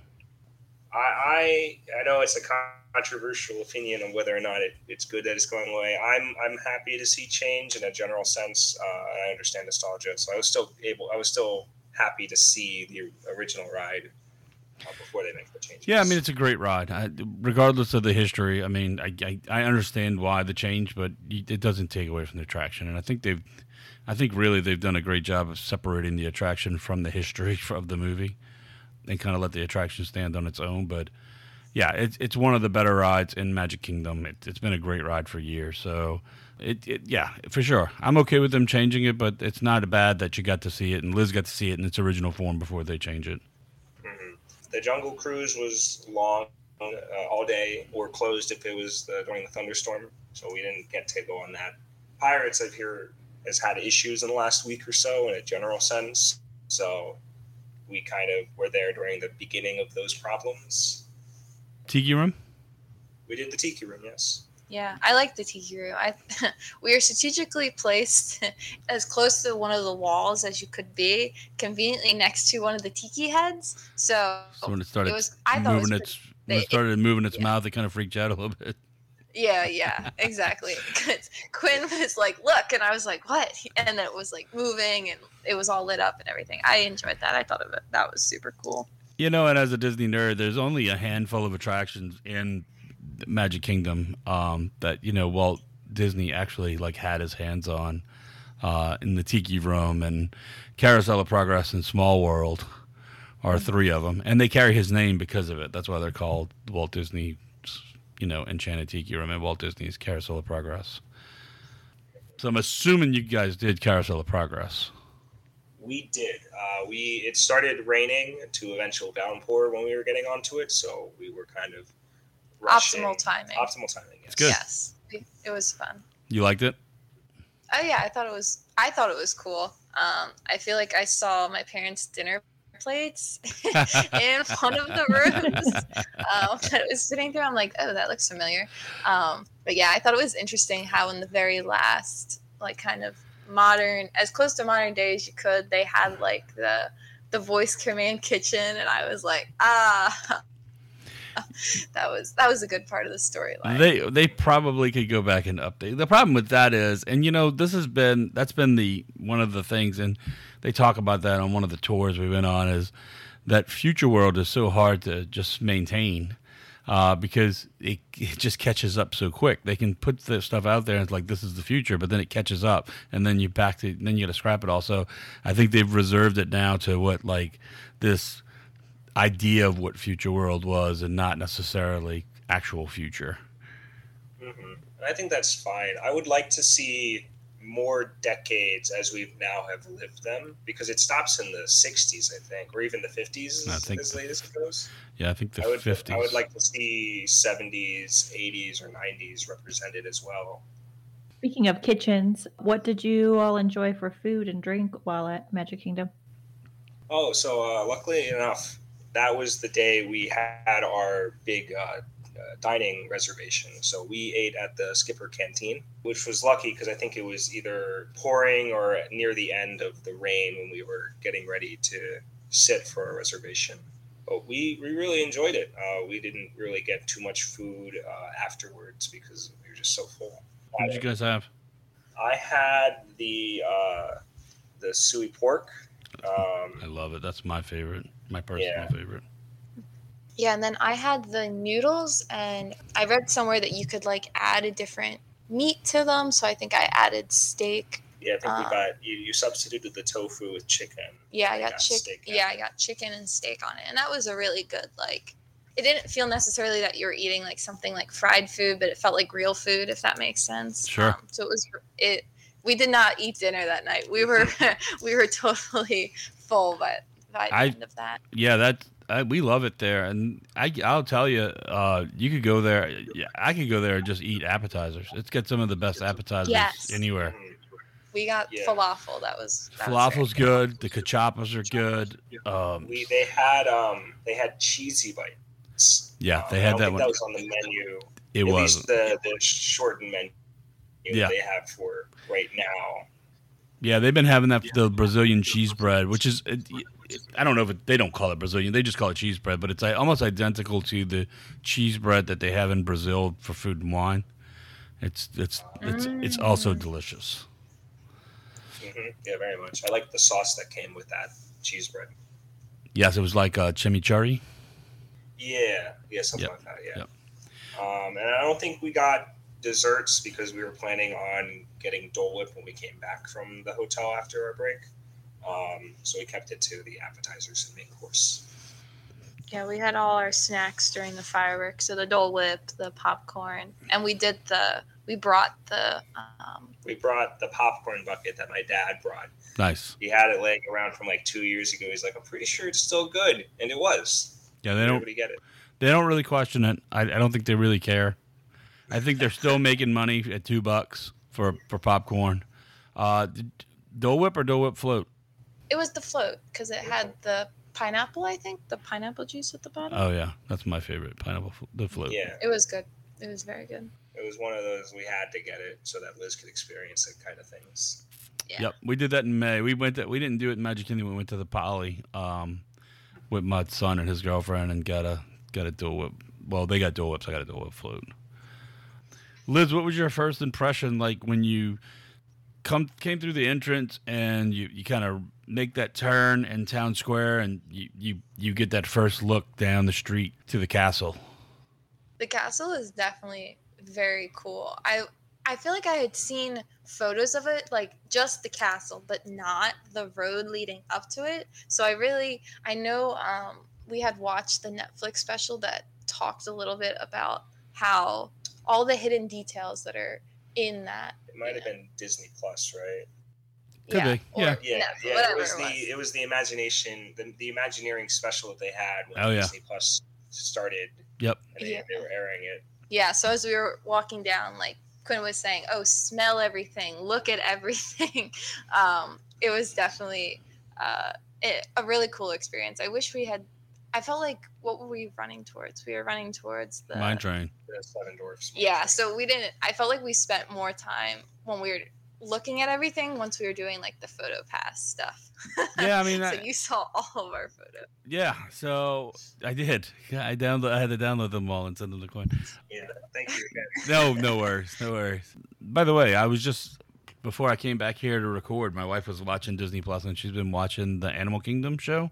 I I, I know it's a controversial opinion on whether or not it, it's good that it's going away. I'm I'm happy to see change in a general sense. Uh, I understand nostalgia, so I was still able. I was still happy to see the original ride uh, before they make the changes. Yeah, I mean, it's a great ride. I, regardless of the history, I mean, I, I, I understand why the change, but it doesn't take away from the attraction. And I think they've, I think really they've done a great job of separating the attraction from the history of the movie and kind of let the attraction stand on its own. But yeah, it's it's one of the better rides in Magic Kingdom. It, it's been a great ride for years. So it, it yeah, for sure. I'm okay with them changing it, but it's not bad that you got to see it and Liz got to see it in its original form before they change it. Mm-hmm. The Jungle Cruise was long uh, all day, or closed if it was the, during the thunderstorm, so we didn't get to go on that. Pirates, I've heard, has had issues in the last week or so in a general sense, so we kind of were there during the beginning of those problems. Tiki Room? We did the Tiki Room, yes. Yeah, I like the Tiki Room. I we are strategically placed as close to one of the walls as you could be, conveniently next to one of the tiki heads. So, So when it started it was, I thought moving it was its pretty- when it started moving its yeah. mouth, it kind of freaked you out a little bit. Yeah, yeah, exactly. 'Cause Quinn was like, "Look," and I was like, "What?" And it was like moving, and it was all lit up and everything. I enjoyed that. I thought of it. That was super cool. You know, and as a Disney nerd, there's only a handful of attractions in Magic Kingdom um, that you know Walt Disney actually like had his hands on uh, in the Tiki Room and Carousel of Progress and Small World are three of them, and they carry his name because of it. That's why they're called Walt Disney, you know, Enchanted Tiki Room and Walt Disney's Carousel of Progress. So I'm assuming you guys did Carousel of Progress. We did. Uh, we it started raining to eventual downpour when we were getting onto it, so we were kind of rushing. Optimal timing. Optimal timing. Yes. It's good. Yes, it was fun. You liked it? Oh yeah, I thought it was. I thought it was cool. Um, I feel like I saw my parents' dinner plates in one of the rooms um, that I was sitting there. I'm like, oh, that looks familiar. Um, but yeah, I thought it was interesting how in the very last, like, kind of modern, as close to modern day as you could, they had like the the voice command kitchen, and I was like, ah. that was that was a good part of the storyline. They they probably could go back and update. The problem with that is, and you know, this has been that's been the one of the things, and they talk about that on one of the tours we went on, is that Future World is so hard to just maintain uh, because it, it just catches up so quick. They can put the stuff out there and it's like this is the future, but then it catches up, and then you back to then you got to scrap it all. So I think they've reserved it now to what like this idea of what Future World was and not necessarily actual future. Mm-hmm. I think that's fine. I would like to see more decades as we now have lived them, because it stops in the sixties, I think, or even the fifties I think as the- late as it goes. Yeah, I think the I would, fifties. I would like to see seventies, eighties, or nineties represented as well. Speaking of kitchens, what did you all enjoy for food and drink while at Magic Kingdom? Oh, so uh, luckily enough, that was the day we had our big uh, uh, dining reservation. So we ate at the Skipper Canteen, which was lucky because I think it was either pouring or near the end of the rain when we were getting ready to sit for a reservation. But we, we really enjoyed it. Uh, we didn't really get too much food uh, afterwards because we were just so full. What did you guys have? I had the uh, the suey pork. Um, I love it. That's my favorite. My personal Yeah. favorite. Yeah, and then I had the noodles, and I read somewhere that you could like add a different meat to them. So I think I added steak. yeah, I think we Um, got you, you substituted the tofu with chicken. Yeah, I I got got chicken. steak, Yeah, yeah. I got chicken and steak on it, and that was a really good like. It didn't feel necessarily that you were eating like something like fried food, but it felt like real food, if that makes sense. Sure. Um, so it was it. We did not eat dinner that night. We were we were totally full by by the I- end of that. Yeah, that I, we love it there, and I, I'll tell you, uh, you could go there. Yeah, I could go there and just eat appetizers. It's got some of the best appetizers Yes. anywhere. Mhm. We got Yeah. falafel. That was that was Falafel's very good. The cachapas are good. Um, We they had um they had cheesy bites. Yeah, Um, they I had don't that think one. That was on the menu. it At was. least the the shortened menu Yeah. they have for right now. Yeah, they've been having that the Brazilian cheese bread, which is it, it, I don't know if it, they don't call it Brazilian, they just call it cheese bread, but it's like, almost identical to the cheese bread that they have in Brazil for food and wine. It's it's it's it's also delicious. hmm Yeah, very much. I like the sauce that came with that cheese bread. Yes, it was like uh, chimichurri. Yeah, yeah, something Yep. like that. Yeah. Yep. Um, and I don't think we got desserts because we were planning on getting Dole Whip when we came back from the hotel after our break. Um, so we kept it to the appetizers and main course. Yeah, we had all our snacks during the fireworks. So the Dole Whip, the popcorn, and we did the. We brought the. Um, We brought the popcorn bucket that my dad brought. Nice. He had it laying around from like two years ago. He's like, I'm pretty sure it's still good, and it was. Yeah, they don't. Everybody get it. They don't really question it. I, I don't think they really care. I think they're still making money at two bucks for for popcorn. Uh, Dole Whip or Dole Whip float? it was the float because it had the pineapple. I think the pineapple juice at the bottom. Oh yeah, that's my favorite pineapple. Fl- the float. Yeah, It was good. It was very good. it was one of those we had to get it so that Liz could experience it kind of things. Yeah. Yep, we did that in May. We went to, we didn't do it in Magic Kingdom. We went to the Poly um, with my son and his girlfriend and got a got a Dole Whip. Well, they got Dole Whips. I got a Dole Whip float. Liz, what was your first impression like when you come came through the entrance and you, you kind of make that turn in Town Square and you, you, you get that first look down the street to the castle? The castle is definitely very cool. I I feel like I had seen photos of it, like just the castle, but not the road leading up to it. So I really, I know um, we had watched the Netflix special that talked a little bit about how all the hidden details that are in that. It might have been Disney Plus, right? Could be, or yeah. Yeah, Netflix, yeah. whatever It was it the was. it was the imagination, the, the Imagineering special that they had when Oh, yeah. Disney Plus started, Yep. and they, Yeah. they were airing it. Yeah, so as we were walking down, like Quinn was saying, oh, smell everything, look at everything. um, it was definitely uh, it, a really cool experience. I wish we had, I felt like, what were we running towards? We were running towards the. Mine train. The Seven Dwarfs. Yeah, so we didn't, I felt like we spent more time when we were looking at everything once we were doing like the photo pass stuff. Yeah, I mean, so I- you saw all of our photos. Yeah, so I did. Yeah, I download. I had to download them all and send them to Quinn. Yeah, thank you again. No, no worries, no worries. By the way, I was just before I came back here to record. My wife was watching Disney Plus, and she's been watching the Animal Kingdom show.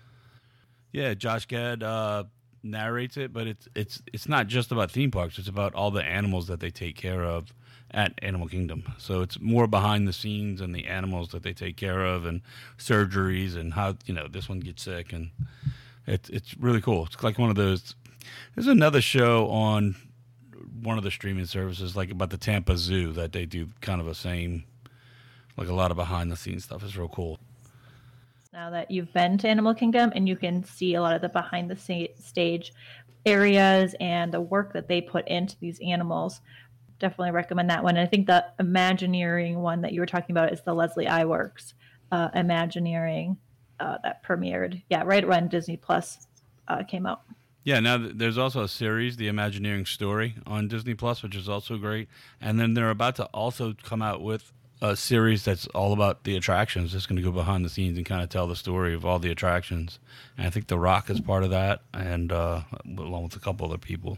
Yeah, Josh Gad uh, narrates it, but it's it's it's not just about theme parks. It's about all the animals that they take care of at Animal Kingdom. So it's more behind the scenes and the animals that they take care of, and surgeries, and how you know this one gets sick, and it's it's really cool. It's like one of those. There's another show on one of the streaming services, like about the Tampa Zoo, that they do kind of the same, like a lot of behind the scenes stuff. It's real cool. Now that you've been to Animal Kingdom and you can see a lot of the behind the sa- stage areas and the work that they put into these animals, definitely recommend that one. And I think the Imagineering one that you were talking about is the Leslie Iwerks uh, Imagineering uh, that premiered, yeah, right when Disney Plus uh, came out. Yeah, now th- there's also a series, The Imagineering Story, on Disney Plus, which is also great. And then they're about to also come out with a series that's all about the attractions. It's going to go behind the scenes and kind of tell the story of all the attractions. And I think The Rock is part of that, and uh, along with a couple other people.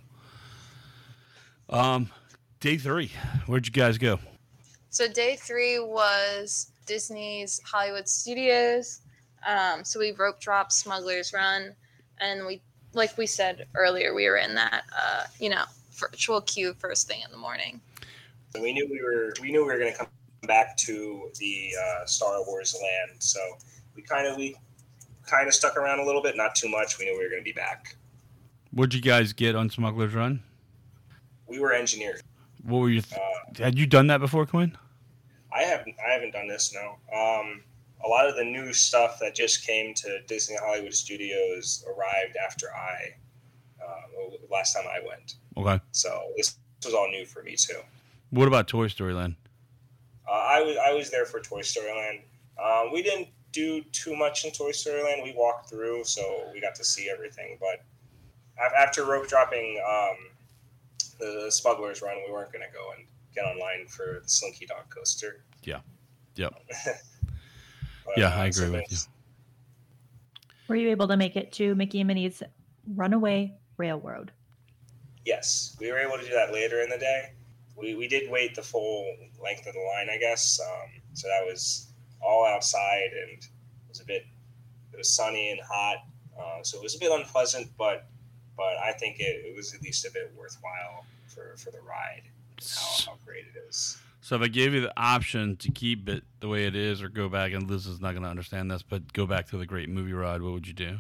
Um, day three, where'd you guys go? So day three was Disney's Hollywood Studios. Um, so we rope dropped Smuggler's Run, and we, like we said earlier, we were in that, uh, you know, virtual queue first thing in the morning. So we knew we were we knew we were going to come back to the uh, Star Wars land. So we kind of we kind of stuck around a little bit, not too much. We knew we were going to be back. What'd you guys get on Smuggler's Run? We were engineers. What were you? Th- Uh, had you done that before, Quinn? I haven't I haven't done this no. Um, a lot of the new stuff that just came to Disney Hollywood Studios arrived after I uh, last time I went. Okay. So this was all new for me too. What about Toy Story Land? Uh, I was I was there for Toy Story Land. Um, we didn't do too much in Toy Story Land. We walked through, so we got to see everything. But af- after rope dropping um, the, the Smuggler's Run, we weren't going to go and get online for the Slinky Dog coaster. Yeah. Yep. But, Yeah, uh, I agree so with it's- Were you able to make it to Mickey and Minnie's Runaway Railroad? Yes, we were able to do that later in the day. We we did wait the full length of the line, I guess. Um, so that was all outside, and it was a bit. It was sunny and hot, uh, so it was a bit unpleasant. But but I think it, it was at least a bit worthwhile for, for the ride. How, how great it is. So if I gave you the option to keep it the way it is or go back, and Liz is not going to understand this, but go back to the Great Movie Ride, what would you do?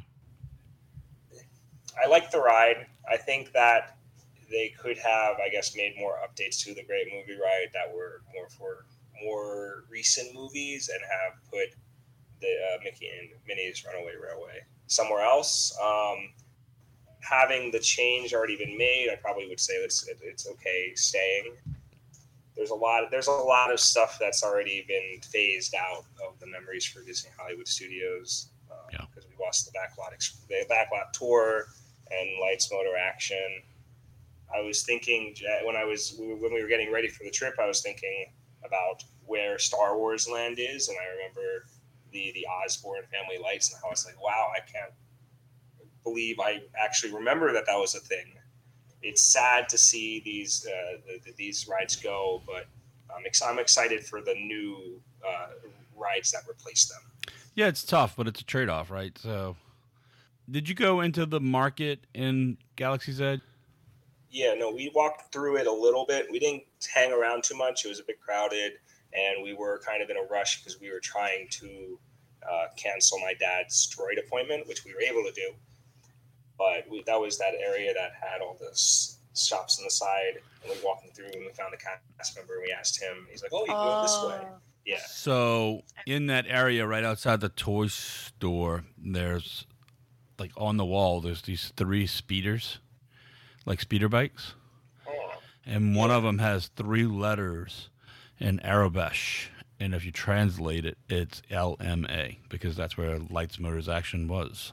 I like the ride. I think that they could have, I guess, made more updates to the Great Movie Ride that were more for more recent movies and have put the uh, Mickey and Minnie's Runaway Railway somewhere else. Um, having the change already been made, I probably would say it's it's okay staying. There's a lot of, there's a lot of stuff that's already been phased out of the memories for Disney Hollywood Studios um, Yeah. because we lost the backlot ex- the backlot tour and Lights Motor Action. I was thinking when I was when we were getting ready for the trip, I was thinking about where Star Wars Land is, and I remember the the Osborne family lights, and I was like, wow, I can't believe I actually remember that that was a thing. It's sad to see these uh, the, these rides go, but I'm, ex- I'm excited for the new uh, rides that replace them. Yeah, it's tough, but it's a trade-off, right? So, did you go into the market in Galaxy's Edge? Yeah, no, we walked through it a little bit. We didn't hang around too much. It was a bit crowded, and we were kind of in a rush because we were trying to uh, cancel my dad's droid appointment, which we were able to do. But we, that was that area that had all the s- shops on the side, and we walked through and we found the cast member, and we asked him. He's like, "Oh, you can go this way." Yeah. So, in that area right outside the toy store, there's, like, on the wall, there's these three speeders, like speeder bikes. Oh. And one of them has three letters in Arabic. And if you translate it, it's L M A, because that's where Lights Motors Action was.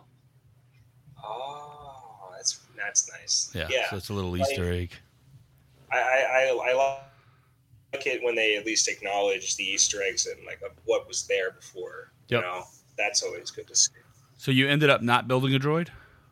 Oh, that's that's nice. Yeah, Yeah. so it's a little Like, Easter egg. I, I, I, I like it when they at least acknowledge the Easter eggs and like what was there before. Yep. You know, that's always good to see. So you ended up not building a droid?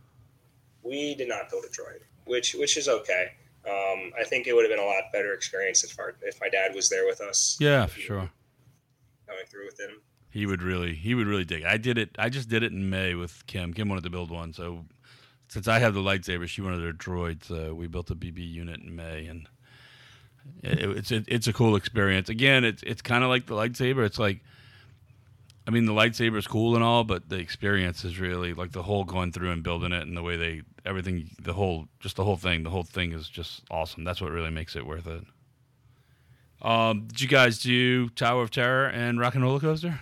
We did not build a droid, which which is okay. Um, I think it would have been a lot better experience if our, if my dad was there with us. Yeah, for sure. Going through with him. He would really, he would really dig it. I did it. I just did it in May with Kim. Kim wanted to build one, so since I have the lightsaber, she wanted a droid. So we built a B B unit in May, and it, it's it, it's a cool experience. Again, it's it's kind of like the lightsaber. It's like, I mean, the lightsaber is cool and all, but the experience is really like the whole going through and building it, and the way they everything, the whole, just the whole thing. The whole thing is just awesome. That's what really makes it worth it. Um, did you guys do Tower of Terror and Rock and Roller Coaster?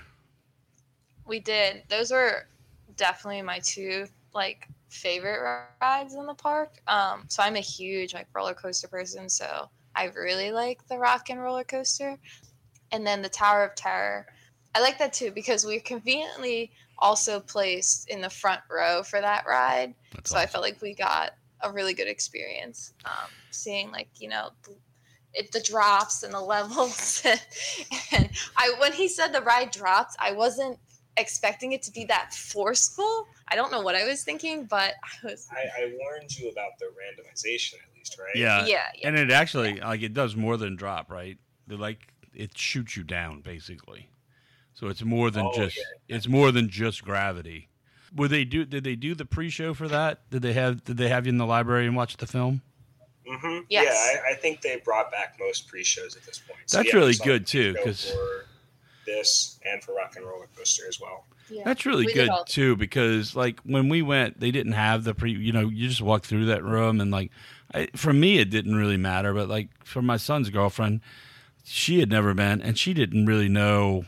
We did. Those were definitely my two like favorite rides in the park. Um, so I'm a huge like roller coaster person, so I really like the Rock and Roller Coaster. And then the Tower of Terror, I like that too because we conveniently also placed in the front row for that ride. That's so I awesome. felt like we got a really good experience, um, seeing like you know. It, the drops and the levels, and I when he said the ride dropped, I wasn't expecting it to be that forceful. I don't know what I was thinking, but I was. I, I warned you about the randomization at least, right? Yeah, Yeah, yeah. and it actually like it does more than drop, right? They like it shoots you down basically, so it's more than Oh, just yeah. it's more than just gravity. Would they do? Did they do the pre-show for that? Did they have? Did they have you in the library and watch the film? Mm-hmm. Yes. Yeah, I, I think they brought back most pre-shows at this point. So, That's yeah, really we saw good, the too, pre-show 'cause- for this and for Rock and Roller Coaster as well. Yeah. That's really We did good all- too, because like when we went, they didn't have the pre. You know, you just walk through that room, and like, I, for me, it didn't really matter. But like for my son's girlfriend, she had never been, and she didn't really know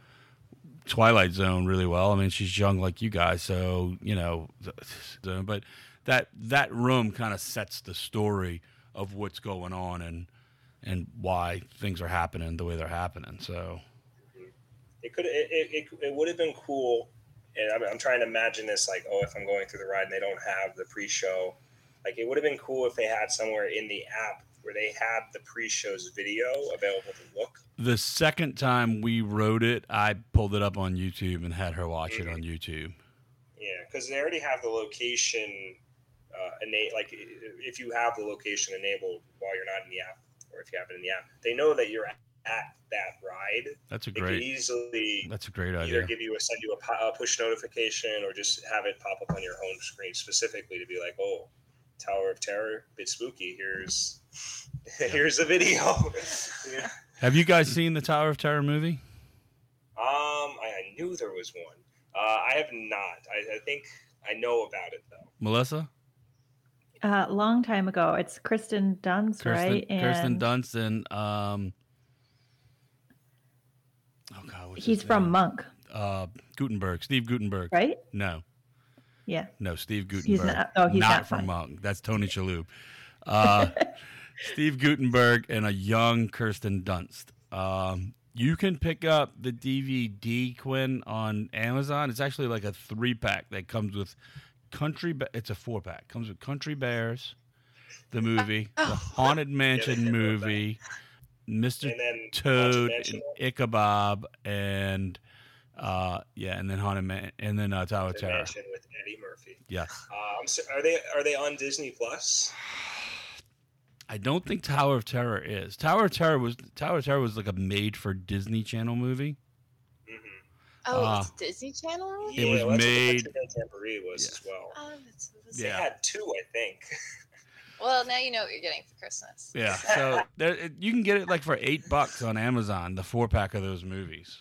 Twilight Zone really well. I mean, she's young like you guys, so you know. But that that room kind of sets the story of what's going on and and why things are happening the way they're happening. So. It could it, it, it, it would have been cool, and I'm, I'm trying to imagine this like, oh, if I'm going through the ride and they don't have the pre-show, like it would have been cool if they had somewhere in the app where they had the pre-show's video available to look. The second time we rode it, I pulled it up on YouTube and had her watch it on YouTube. Yeah, because they already have the location uh, ena- like if you have the location enabled while you're not in the app, or if you have it in the app, they know that you're at, at that ride. That's a They could great. easily That's a great either idea. give you a send you a, pu- a push notification or just have it pop up on your home screen specifically to be like, oh, Tower of Terror, a bit spooky. Here's here's a video. Yeah. Have you guys seen the Tower of Terror movie? Um, I, I knew there was one. Uh, I have not. I, I think I know about it though. Melissa? A uh, long time ago. It's Kristen Dunst, Kirsten, right? Kirsten Dunst and um. Oh God, what's he's his from name? Monk, Uh, Gutenberg, Steve Gutenberg. right? No, Yeah. no, Steve Gutenberg. not- oh, he's not from fun. Monk. That's Tony Shalhoub. Uh, Steve Gutenberg and a young Kirsten Dunst. Um, you can pick up the D V D, Quinn, on Amazon. It's actually like a three pack that comes with Country. Ba- it's a four pack. Comes with Country Bears, the movie, the Haunted Mansion Yeah, movie, Mister And then Toad, Haunted Mansion. and Ichabod, and uh, yeah, and then Haunted Man, and then uh, Tower of The Terror. Mansion with Eddie Murphy. Yes. Uh, I'm so, are they are they on Disney Plus? I don't think Tower of Terror is. Tower of Terror was Tower of Terror was like a made for Disney Channel movie. Oh, Uh, it's Disney Channel? It was that's what the made- Country Bear Jamboree was Yes. as well. Oh, that's, that's They Yeah. had two, I think. Well, now you know what you're getting for Christmas. Yeah. So there, it, you can get it like for eight bucks on Amazon. The four pack of those movies.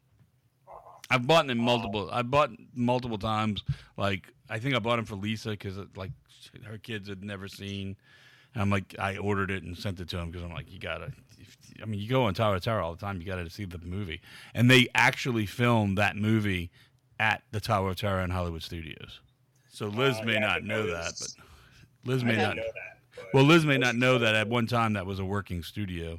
I've bought them multiple. I bought multiple times. Like I think I bought them for Lisa because like her kids had never seen. And I'm like, I ordered it and sent it to him because I'm like, you gotta. If, I mean, you go on Tower of Terror all the time. You gotta see the movie, and they actually filmed that movie at the Tower of Terror in Hollywood Studios. So Liz Uh, may yeah, not I think know that that, was- but Liz I may didn't not. know that. But Well, Liz may not know that at one time that was a working studio.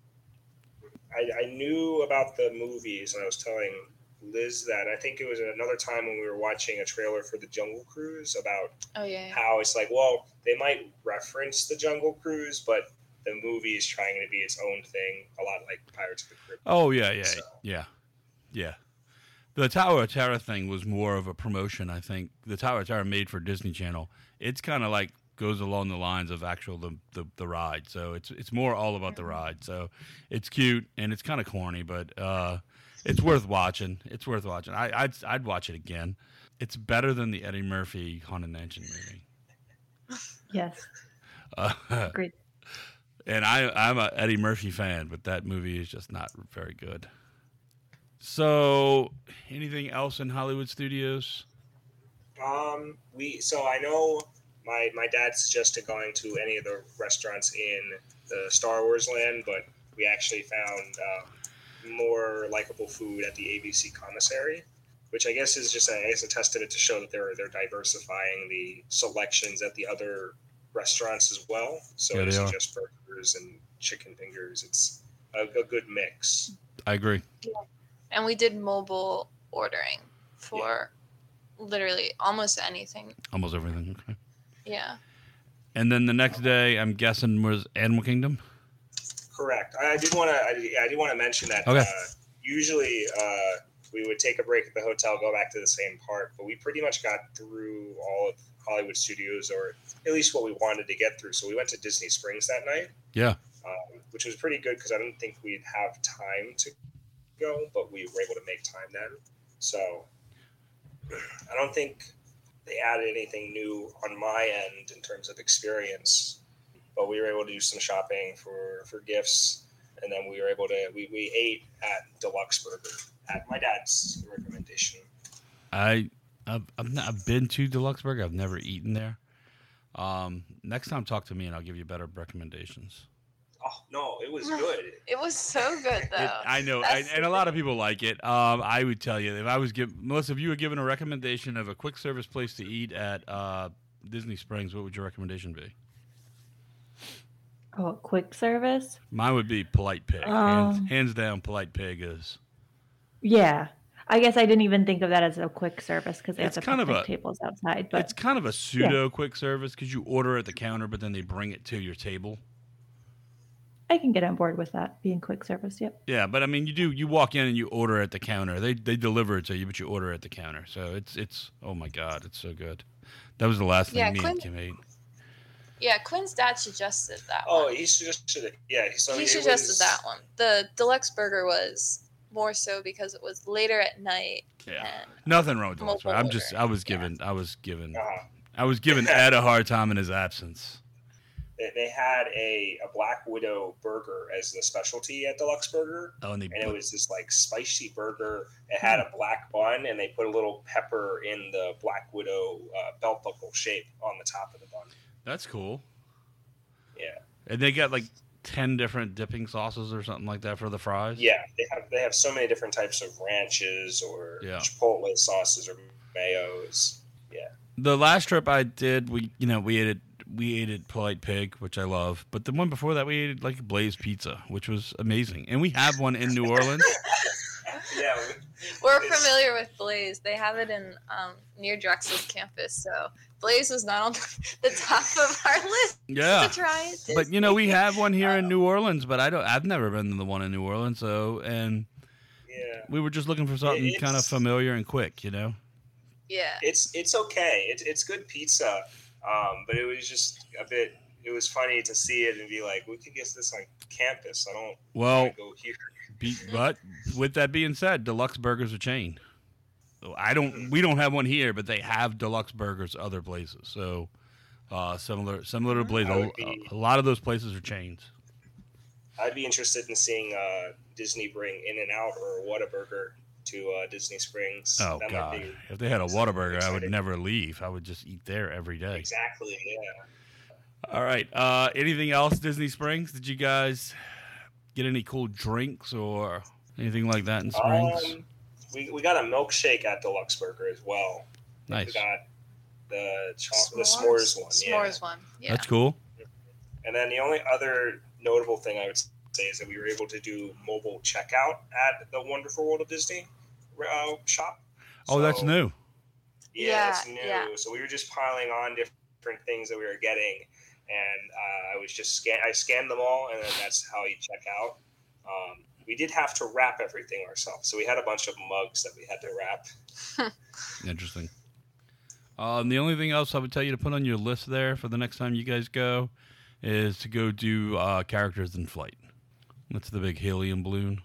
I, I knew about the movies, and I was telling Liz that I think it was another time when we were watching a trailer for the Jungle Cruise about Oh, yeah. how it's like, well, they might reference the Jungle Cruise, but the movie is trying to be its own thing, a lot like Pirates of the Caribbean. Oh yeah, yeah, So- yeah, yeah. The Tower of Terror thing was more of a promotion, I think. The Tower of Terror made for Disney Channel. It's kind of like goes along the lines of actual the, the the ride. So it's it's more all about the ride. So it's cute and it's kind of corny, but uh, it's worth watching. It's worth watching. I, I'd I'd watch it again. It's better than the Eddie Murphy Haunted Mansion movie. Yes. Uh, Agreed. And I, I'm a Eddie Murphy fan, but that movie is just not very good. So, anything else in Hollywood studios? Um, we so I know my my dad suggested going to any of the restaurants in the Star Wars land, but we actually found um, more likable food at the A B C commissary, which I guess is just a, I guess a testament to show that they're they're diversifying the selections at the other restaurants as well. So Yeah, it they isn't are. just burgers and chicken fingers; it's a, a good mix. I agree. And we did mobile ordering for literally almost anything. Almost everything. Okay. Yeah. And then the next day, I'm guessing was Animal Kingdom. Correct. I, I did want to. I, I did want to mention that. Okay. Uh, usually, uh, we would take a break at the hotel, go back to the same park, but we pretty much got through all of Hollywood Studios, or at least what we wanted to get through. So we went to Disney Springs that night, Yeah. um, which was pretty good because I didn't think we'd have time to go, but we were able to make time then. So I don't think they added anything new on my end in terms of experience, but we were able to do some shopping for, for gifts, and then we were able to we, we ate at Deluxe Burger at my dad's recommendation. I I've I've, not, I've been to Deluxe Burger. I've never eaten there. Um, next time, talk to me and I'll give you better recommendations. Oh no, it was good. It was so good, though. It, I know, I, That's and a lot of people like it. Um, I would tell you if I was give Melissa, if you were given a recommendation of a quick service place to eat at uh, Disney Springs, what would your recommendation be? Oh, quick service? Mine would be Polite Pig. Um, hands, hands down, Polite Pig is. Yeah. I guess I didn't even think of that as a quick service because they It's have the kind of picnic a- tables outside. But It's kind of a pseudo quick service because you order at the counter, but then they bring it to your table. I can get on board with that being quick service. Yep. Yeah, but I mean, you do you walk in and you order at the counter. They they deliver it to you, but you order at the counter. So it's it's oh my god, it's so good. That was the last thing Yeah, me Quinn- and Kim ate. Yeah, Quinn's dad suggested that Oh, one. he suggested yeah. So he it suggested was- that one. The deluxe burger was more so because it was later at night. Yeah, And nothing wrong with the Mobile I'm just order, I was given I was given Uh-huh. I was giving Ed a hard time in his absence. They, they had a, a Black Widow burger as the specialty at Deluxe Burger. Oh, and, they and it put- was this like spicy burger. It had a black bun, and they put a little pepper in the Black Widow uh, belt buckle shape on the top of the bun. That's cool. Yeah. And they got like ten different dipping sauces or something like that for the fries. Yeah, they have they have so many different types of ranches or Yeah. chipotle sauces or mayos. Yeah. The last trip I did, we you know we ate at we ate at Polite Pig, which I love. But the one before that, we ate at like Blaze Pizza, which was amazing. And we have one in New Orleans. Yeah. we- We're It's- familiar with Blaze. They have it in um, near Drexel's campus. So Blaze was not on the top of our list Yeah. to try it. But you know, we have one here in New Orleans, but I don't. I've never been to the one in New Orleans, so and Yeah. we were just looking for something It's- kind of familiar and quick, you know. Yeah. It's it's okay. It's it's good pizza, um, but it was just a bit. It was funny to see it and be like, we could get this on campus. I don't Well, want to go here. be, but with that being said, Deluxe Burgers are chain. So I don't. We don't have one here, but they have Deluxe Burgers other places. So uh, similar similar to Blaze. I A, would be- a lot of those places are chains. I'd be interested in seeing uh, Disney bring In-N-Out or Whataburger to uh, Disney Springs. Oh That might God! be- If they had a Whataburger, I would exciting. never leave. I would just eat there every day. Exactly. Yeah. All right. Uh, anything else, Disney Springs? Did you guys get any cool drinks or anything like that in Springs? Um, we, we got a milkshake at Deluxe Burger as well. We Nice. got the chocolate, the s'mores one. Yeah. S'mores one. Yeah. That's cool. And then the only other notable thing I would say is that we were able to do mobile checkout at the Wonderful World of Disney uh, shop. Oh, that's So, new. Yeah, Yeah, that's new. yeah. So we were just piling on different things that we were getting, and uh, I was just scan. I scanned them all, and then that's how you check out. Um, we did have to wrap everything ourselves, so we had a bunch of mugs that we had to wrap. Interesting. Um, the only thing else I would tell you to put on your list there for the next time you guys go is to go do uh, characters in flight. That's the big helium balloon.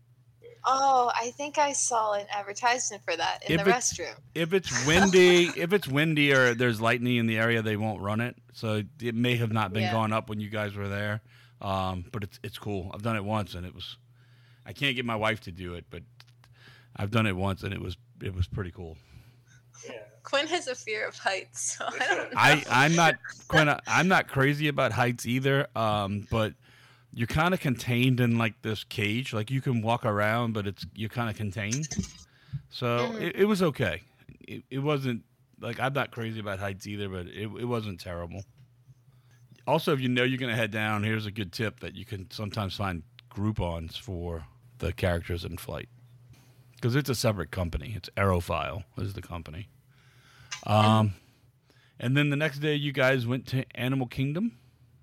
Oh, I think I saw an advertisement for that in If the it's- restroom. If it's windy, if it's windy or there's lightning in the area, they won't run it. So it may have not been Yeah. going up when you guys were there. Um, but it's it's cool. I've done it once and it was. I can't get my wife to do it, but I've done it once and it was it was pretty cool. Yeah. Quinn has a fear of heights, so I don't know. I I'm not Quinn, I'm not crazy about heights either. Um, but you're kind of contained in like this cage. Like you can walk around, but it's you're kind of contained. So it, it was okay. It, it wasn't like I'm not crazy about heights either, but it it wasn't terrible. Also, if you know you're going to head down, here's a good tip that you can sometimes find Groupons for the characters in flight because it's a separate company. It's Aerophile is the company. Um, and then the next day, you guys went to Animal Kingdom.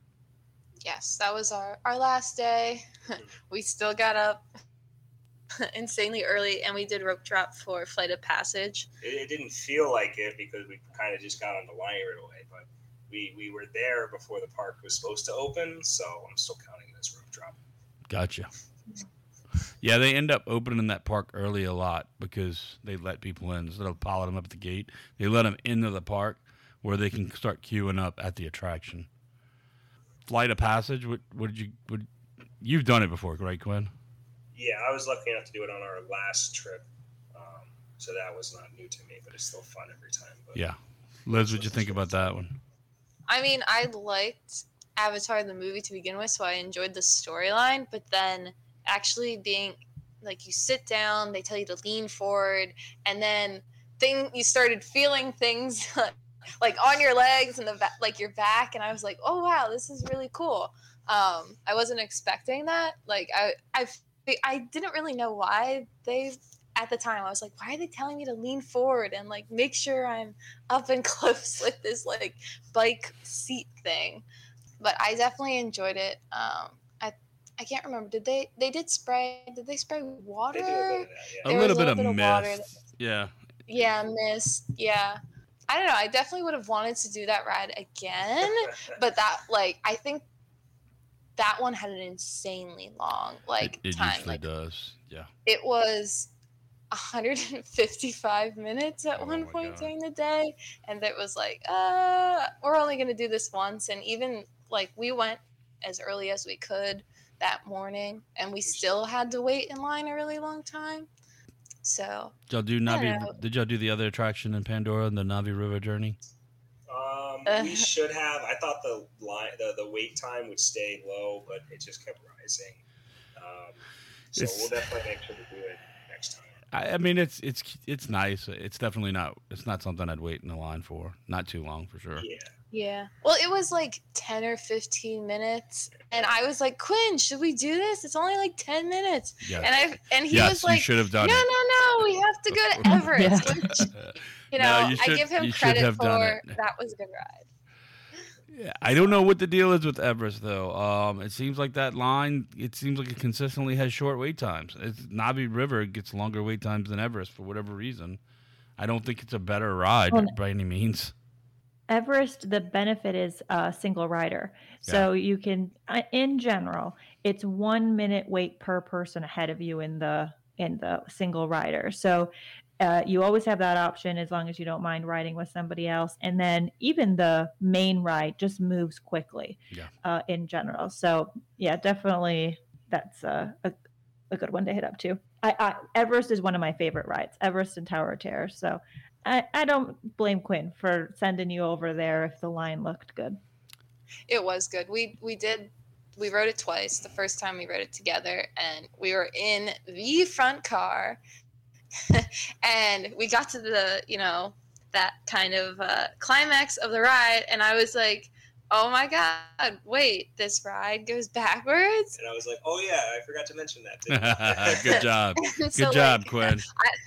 Yes, that was our, our last day. We still got up insanely early, and we did rope drop for Flight of Passage. It, it didn't feel like it because we kind of just got on the line right away, but we, we were there before the park was supposed to open, so I'm still counting it as rope drop. Gotcha. Yeah, they end up opening that park early a lot because they let people in instead of piling them up at the gate. They let them into the park where they can start queuing up at the attraction. Flight of Passage. What, what did you? What, you've done it before, right, Quinn? Yeah, I was lucky enough to do it on our last trip, um, so that was not new to me, but it's still fun every time. But Yeah. Liz, what'd you think about that one? I mean, I liked Avatar the movie to begin with, so I enjoyed the storyline, but then actually being like you sit down, they tell you to lean forward, and then thing you started feeling things like on your legs and the ba- like your back, and I was like, oh wow, this is really cool. Um, I wasn't expecting that. Like I, I, I didn't really know why they. At the time, I was like, why are they telling me to lean forward and like make sure I'm up and close with this like bike seat thing? But I definitely enjoyed it. Um, I I can't remember. Did they they did spray? Did they spray water? they do a bit of that, yeah. A There little was a bit of little bit of water mist. Yeah. Yeah, mist. Yeah. I don't know. I definitely would have wanted to do that ride again, but that like I think that one had an insanely long like it it time. usually Like does. Yeah. it was one hundred fifty-five minutes at Oh one my point God. during the day, and it was like, uh, we're only going to do this once. And even like we went as early as we could that morning, and we still had to wait in line a really long time. So Did y'all do I don't Navi? know. Did y'all do the other attraction in Pandora, the Navi River journey? Um, Uh. we should have. I thought the line, the, the wait time would stay low, but it just kept rising. Um, so It's- we'll definitely make sure to do it next time. I, I mean, it's it's it's nice. It's definitely not. It's not something I'd wait in the line for. Not too long for sure. Yeah. Yeah. Well, it was like ten or fifteen minutes. And I was like, Quinn, should we do this? It's only like ten minutes. Yes. And I and he yes, was like, you should have no, done no, it. no, we have to go to Everest. Which, you know, No, you should- I give him you should credit have done for it. that was a good ride. Yeah, I don't know what the deal is with Everest though. Um, it seems like that line. It seems like it consistently has short wait times. It's, Navi River gets longer wait times than Everest for whatever reason. I don't think it's a better ride Well, by any means. Everest, the benefit is a single rider. So you can, uh, in general, it's one minute wait per person ahead of you in the in the single rider. So uh, you always have that option as long as you don't mind riding with somebody else. And then even the main ride just moves quickly Yeah. uh, in general. So yeah, definitely that's a, a, a good one to hit up too. I, I, Everest is one of my favorite rides, Everest and Tower of Terror. So I, I don't blame Quinn for sending you over there if the line looked good. It was good. We we did we rode it twice. The first time we rode it together, and we were in the front car, and we got to the you know that kind of uh, climax of the ride, and I was like, oh my god, wait, this ride goes backwards. And I was like, oh yeah, I forgot to mention that. Didn't I? Good job. Good So, job, like, Quinn.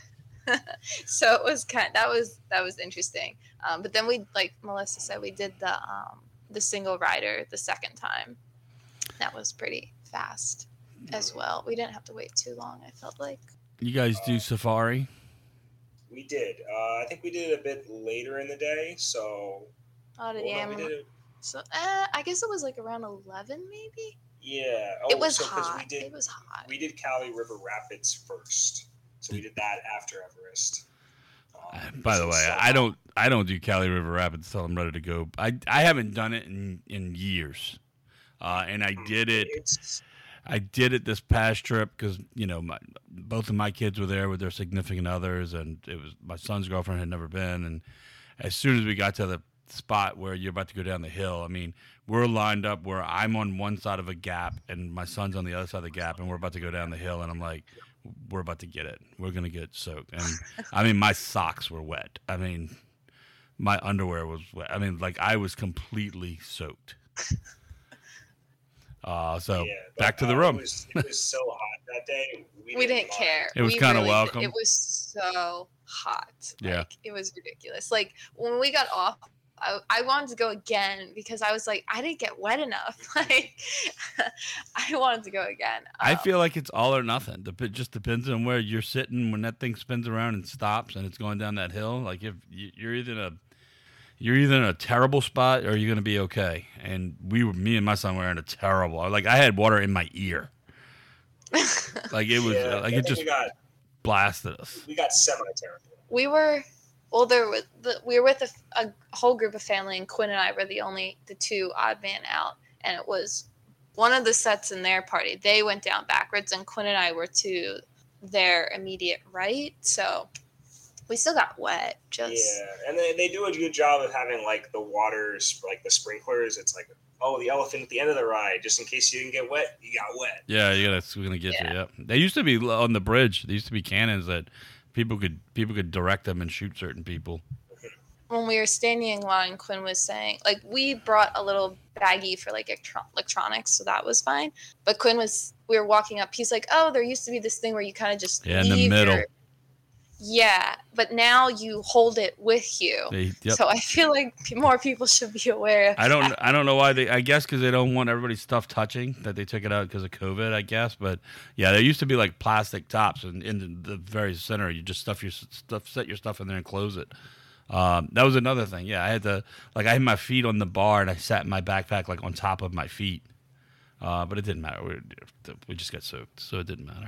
so it was kind that was that was interesting. Um, but then we, like Melissa said, we did the um, the single rider the second time. That was pretty fast as well. We didn't have to wait too long, I felt like. You guys do safari? We did. Uh, I think we did it a bit later in the day. So, Oh, well, yeah. no, we did it. So uh, I guess it was like around eleven, maybe. Yeah. Oh, it was so 'cause hot. We did, it was hot. we did Cali River Rapids first, so we did that after Everest. Um, By the way, so- I don't I don't do Cali River Rapids until I'm ready to go. I I haven't done it in in years, uh, and I did it. It's, I did it this past trip because you know my both of my kids were there with their significant others, and it was my son's girlfriend had never been. And as soon as we got to the spot where you're about to go down the hill, I mean, we're lined up where I'm on one side of a gap and my son's on the other side of the gap, and we're about to go down the hill, and I'm like, we're about to get it. We're gonna get soaked, and I mean, my socks were wet. I mean, my underwear was wet. I mean, like I was completely soaked. Uh, so yeah, but, back to the uh, room. It was, it was so hot that day. We, we didn't mind. care. It was We kinda really welcome. did- It was so hot. Yeah. Like, it was ridiculous. Like when we got off, I, I wanted to go again because I was like, I didn't get wet enough. Like I wanted to go again. I Um, feel like it's all or nothing. Dep- It just depends on where you're sitting when that thing spins around and stops and it's going down that hill. Like if you- you're either in a you're either in a terrible spot or you're going to be okay. And we were, me and my son were in a terrible. Like I had water in my ear. Like it was, Yeah, uh, like I it think just we got blasted us. we got semi terrible. we were well there was the, we were with a, a whole group of family, and Quinn and I were the only the two odd man out, and it was one of the sets in their party. They went down backwards, and Quinn and I were to their immediate right, so we still got wet. Just Yeah, and they, they do a good job of having like the waters, like the sprinklers. It's like, oh, the elephant at the end of the ride, just in case you didn't get wet, you got wet. Yeah, yeah, that's going to get Yeah. you. Yep. They used to be on the bridge. There used to be cannons that people could people could direct them and shoot certain people. when we were standing in line, Quinn was saying, like, we brought a little baggie for like electro- electronics, so that was fine. But Quinn was, we were walking up. He's like, oh, there used to be this thing where you kind of just Yeah, in the leave middle. your- yeah, but now you hold it with you. They, yep. So I feel like p- more people should be aware of I don't. that. I don't know why they. I guess because they don't want everybody's stuff touching. That they took it out because of COVID. I guess, but yeah, there used to be like plastic tops, and in the very center, you just stuff your stuff, set your stuff in there, and close it. Um, that was another thing. Yeah, I had to like I had my feet on the bar, and I sat my backpack like on top of my feet. Uh, but it didn't matter. We, we just got soaked, so it didn't matter.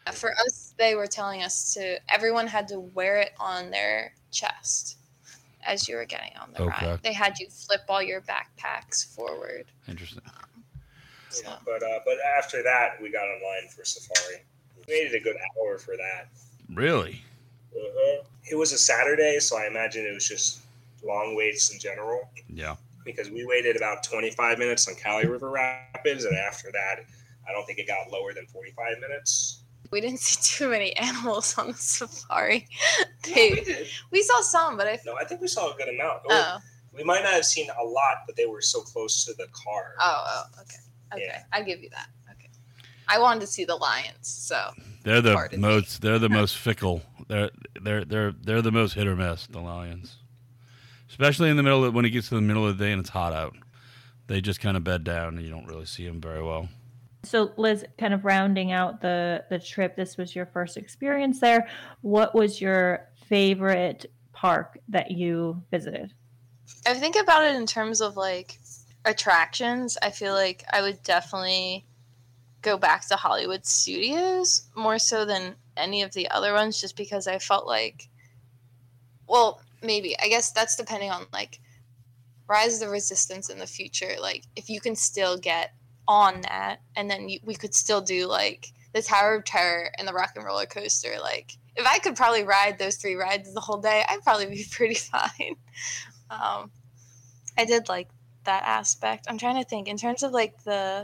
For us, they were telling us to, everyone had to wear it on their chest as you were getting on the Okay. ride. They had you flip all your backpacks forward. Interesting. So. Yeah, but uh, but after that, we got online for Safari. We waited a good hour for that. Really? Uh-huh. It was a Saturday, so I imagine it was just long waits in general. Yeah. Because we waited about twenty-five minutes on Cali River Rapids, and after that, I don't think it got lower than forty-five minutes. We didn't see too many animals on the safari. They, Yeah, we did. we saw some, but I. No, I think we saw a good amount. Oh. We might not have seen a lot, but they were so close to the car. Oh, oh, okay. Okay. Yeah. I give you that. Okay. I wanted to see the lions, so. They're the Pardon most. They're the most fickle. They're they're they're they're the most hit or miss. The lions, especially in the middle of, when it gets to the middle of the day and it's hot out, they just kind of bed down and you don't really see them very well. So Liz, kind of rounding out the the trip, this was your first experience there. What was your favorite park that you visited? I think about it in terms of like attractions. I feel like I would definitely go back to Hollywood Studios more so than any of the other ones, just because I felt like, well, maybe, I guess that's depending on like Rise of the Resistance in the future. Like if you can still get on that, and then you, we could still do like the Tower of Terror and the Rock and Roller Coaster. Like if I could probably ride those three rides the whole day, I'd probably be pretty fine. Um, I did like that aspect. I'm trying to think in terms of like the,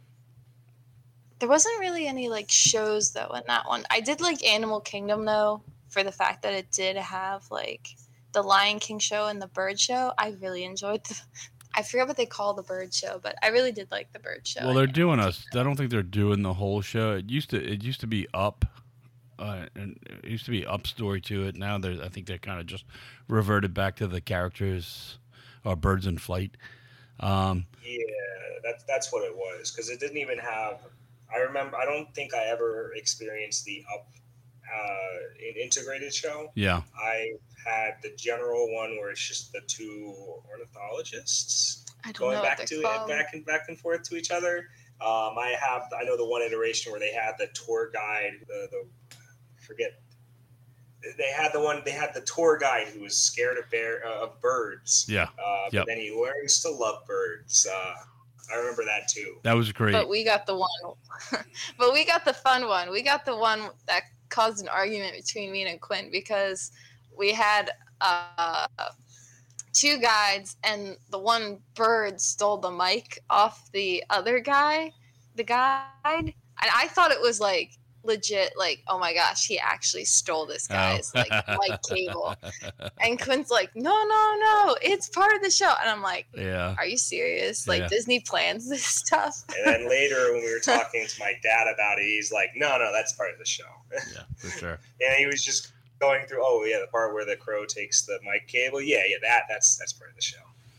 there wasn't really any like shows though in that one. I did like Animal Kingdom though, for the fact that it did have like the Lion King show and the bird show. I really enjoyed the, I forget what they call the bird show, but I really did like the bird show. Well, they're doing us. I don't think they're doing the whole show. It used to. It used to be Up, uh, and it used to be Up story to it. Now they're. I think they're kind of just reverted back to the characters, or Birds in Flight. Um, Yeah, that's that's what it was, because it didn't even have. I remember. I don't think I ever experienced the Up uh, an integrated show. yeah. I had the general one where it's just the two ornithologists I don't going know back what to they're it, called. back and back and forth to each other. Um, I have. I know the one iteration where they had the tour guide. The, the forget. They had the one. They had the tour guide who was scared of bear uh, of birds. Yeah. Uh, Yep. But then he learns to love birds. Uh, I remember that too. That was great. But we got the one, but we got the fun one. We got the one that caused an argument between me and Quinn because we had uh, two guides, and the one bird stole the mic off the other guy, the guide, and I thought it was like legit, like, oh my gosh, he actually stole this guy's Oh. like mic cable. And Quinn's like, no, no, no, it's part of the show. And I'm like, yeah. are you serious? Like Yeah. Disney plans this stuff. And then later, when we were talking to my dad about it, he's like, "No, no, that's part of the show." Yeah, for sure. And he was just going through. Oh yeah, the part where the crow takes the mic cable. Yeah, yeah, that that's that's part of the show.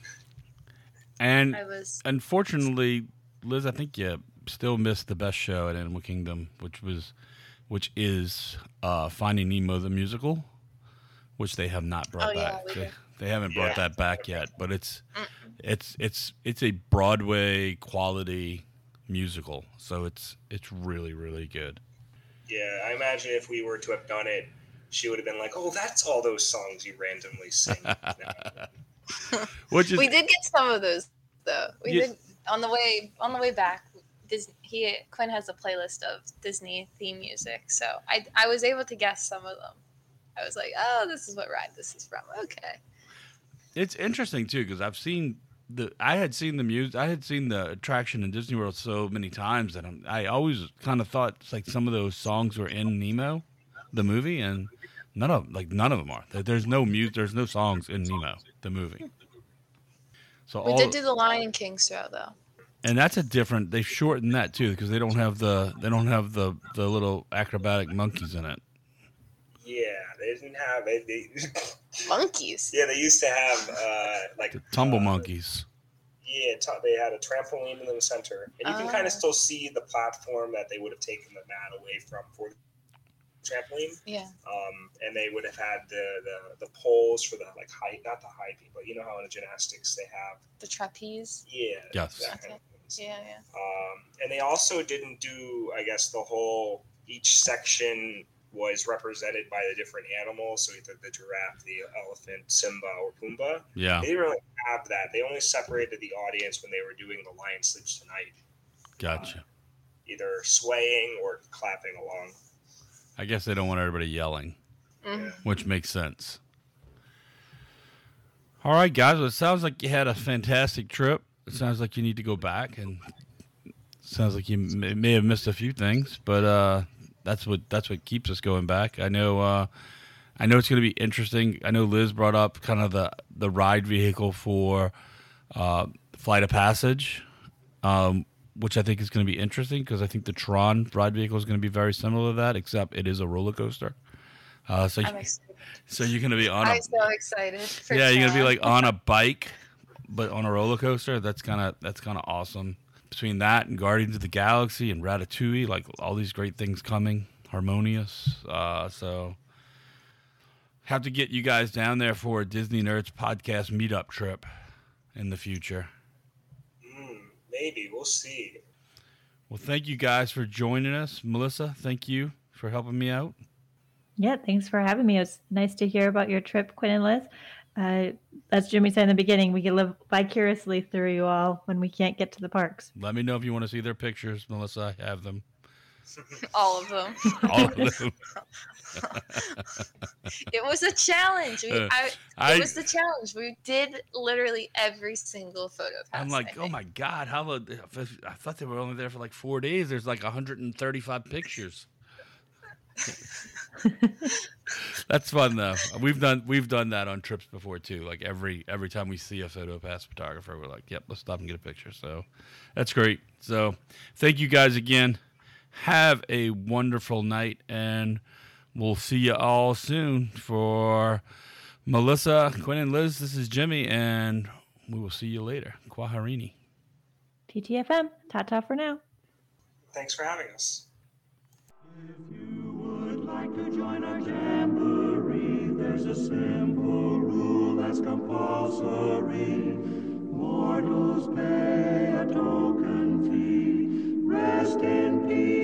And I was unfortunately, Liz, I think you still missed the best show at Animal Kingdom, which was, which is uh, Finding Nemo the musical, which they have not brought Oh, yeah, back. we they, did. they haven't brought Yeah. that back yet, but it's it's it's it's a Broadway quality musical, so it's it's really really good. Yeah, I imagine if we were to have done it, she would have been like, "Oh, that's all those songs you randomly sing." No. Which is we did get some of those though. We Yeah. did on the way on the way back. Disney, he Quinn has a playlist of Disney theme music, so I I was able to guess some of them. I was like, oh, this is what ride this is from. Okay. It's interesting too because I've seen the I had seen the music I had seen the attraction in Disney World so many times that I'm, I always kind of thought it's like some of those songs were in Nemo, the movie, and none of like none of them are. There- There's no music. There's no songs in Nemo, the movie. So We all did do the Lion King show though. and that's a different. They shortened that too because they don't have the they don't have the the little acrobatic monkeys in it. Yeah, they didn't have it. They, Monkeys. yeah, they used to have uh, like The tumble uh, monkeys. Yeah, t- they had a trampoline in the center, and you can Oh. kind of still see the platform that they would have taken the mat away from for the trampoline. Yeah. Um, and they would have had the, the the poles for the like high, not the high peak, but you know how in the gymnastics they have, The trapeze. yeah, Yes. that kind of things. Yeah, yeah. Um, and they also didn't do, I guess, the whole each section was represented by the different animals. So either the giraffe, the elephant, Simba, or Pumbaa. Yeah. They didn't really have that. They only separated the audience when they were doing The Lion Sleeps Tonight. Gotcha. Uh, either swaying or clapping along. I guess they don't want everybody yelling, Mm-hmm. which makes sense. All right, guys. Well, it sounds like you had a fantastic trip. It sounds like you need to go back, and it sounds like you may, may have missed a few things, but uh, that's what that's what keeps us going back. I know. Uh, I know it's going to be interesting. I know Liz brought up kind of the the ride vehicle for uh, Flight of Passage, um, which I think is going to be interesting because I think the Tron ride vehicle is going to be very similar to that, except it is a roller coaster. Uh, so, I'm you, excited. so you're going to be on. I'm a, so excited. For yeah, you're going to be Tron. like on a bike, but on a roller coaster. That's kind of that's kind of awesome. Between that and Guardians of the Galaxy and Ratatouille, like all these great things coming, Harmonious. Uh, so have to get you guys down there for a Disney Nerds podcast meetup trip in the future. Mm, maybe. We'll see. Well, thank you guys for joining us. Melissa, thank you for helping me out. Yeah, thanks for having me. It was nice to hear about your trip, Quinn and Liz. Uh, as Jimmy said in the beginning, we can live vicariously through you all when we can't get to the parks. Let me know if you want to see their pictures, Melissa. I have them. All of them. All of them. It was a challenge. We, Uh, I, it I- was the challenge. We did literally every single photo pass. I'm I like, oh think. my God, how about, I thought they were only there for like four days. There's like one hundred thirty-five pictures. That's fun though. We've done we've done that on trips before too. Like every every time we see a photo pass photographer, we're like, yep, let's stop and get a picture. So that's great. So thank you guys again. Have a wonderful night, and we'll see you all soon. For Melissa, Quinn, and Liz, this is Jimmy, and we will see you later. Kwaharini. T T F M. Ta-ta for now. Thanks for having us. Like to join our jamboree, there's a simple rule that's compulsory. Mortals pay a token fee. Rest in peace.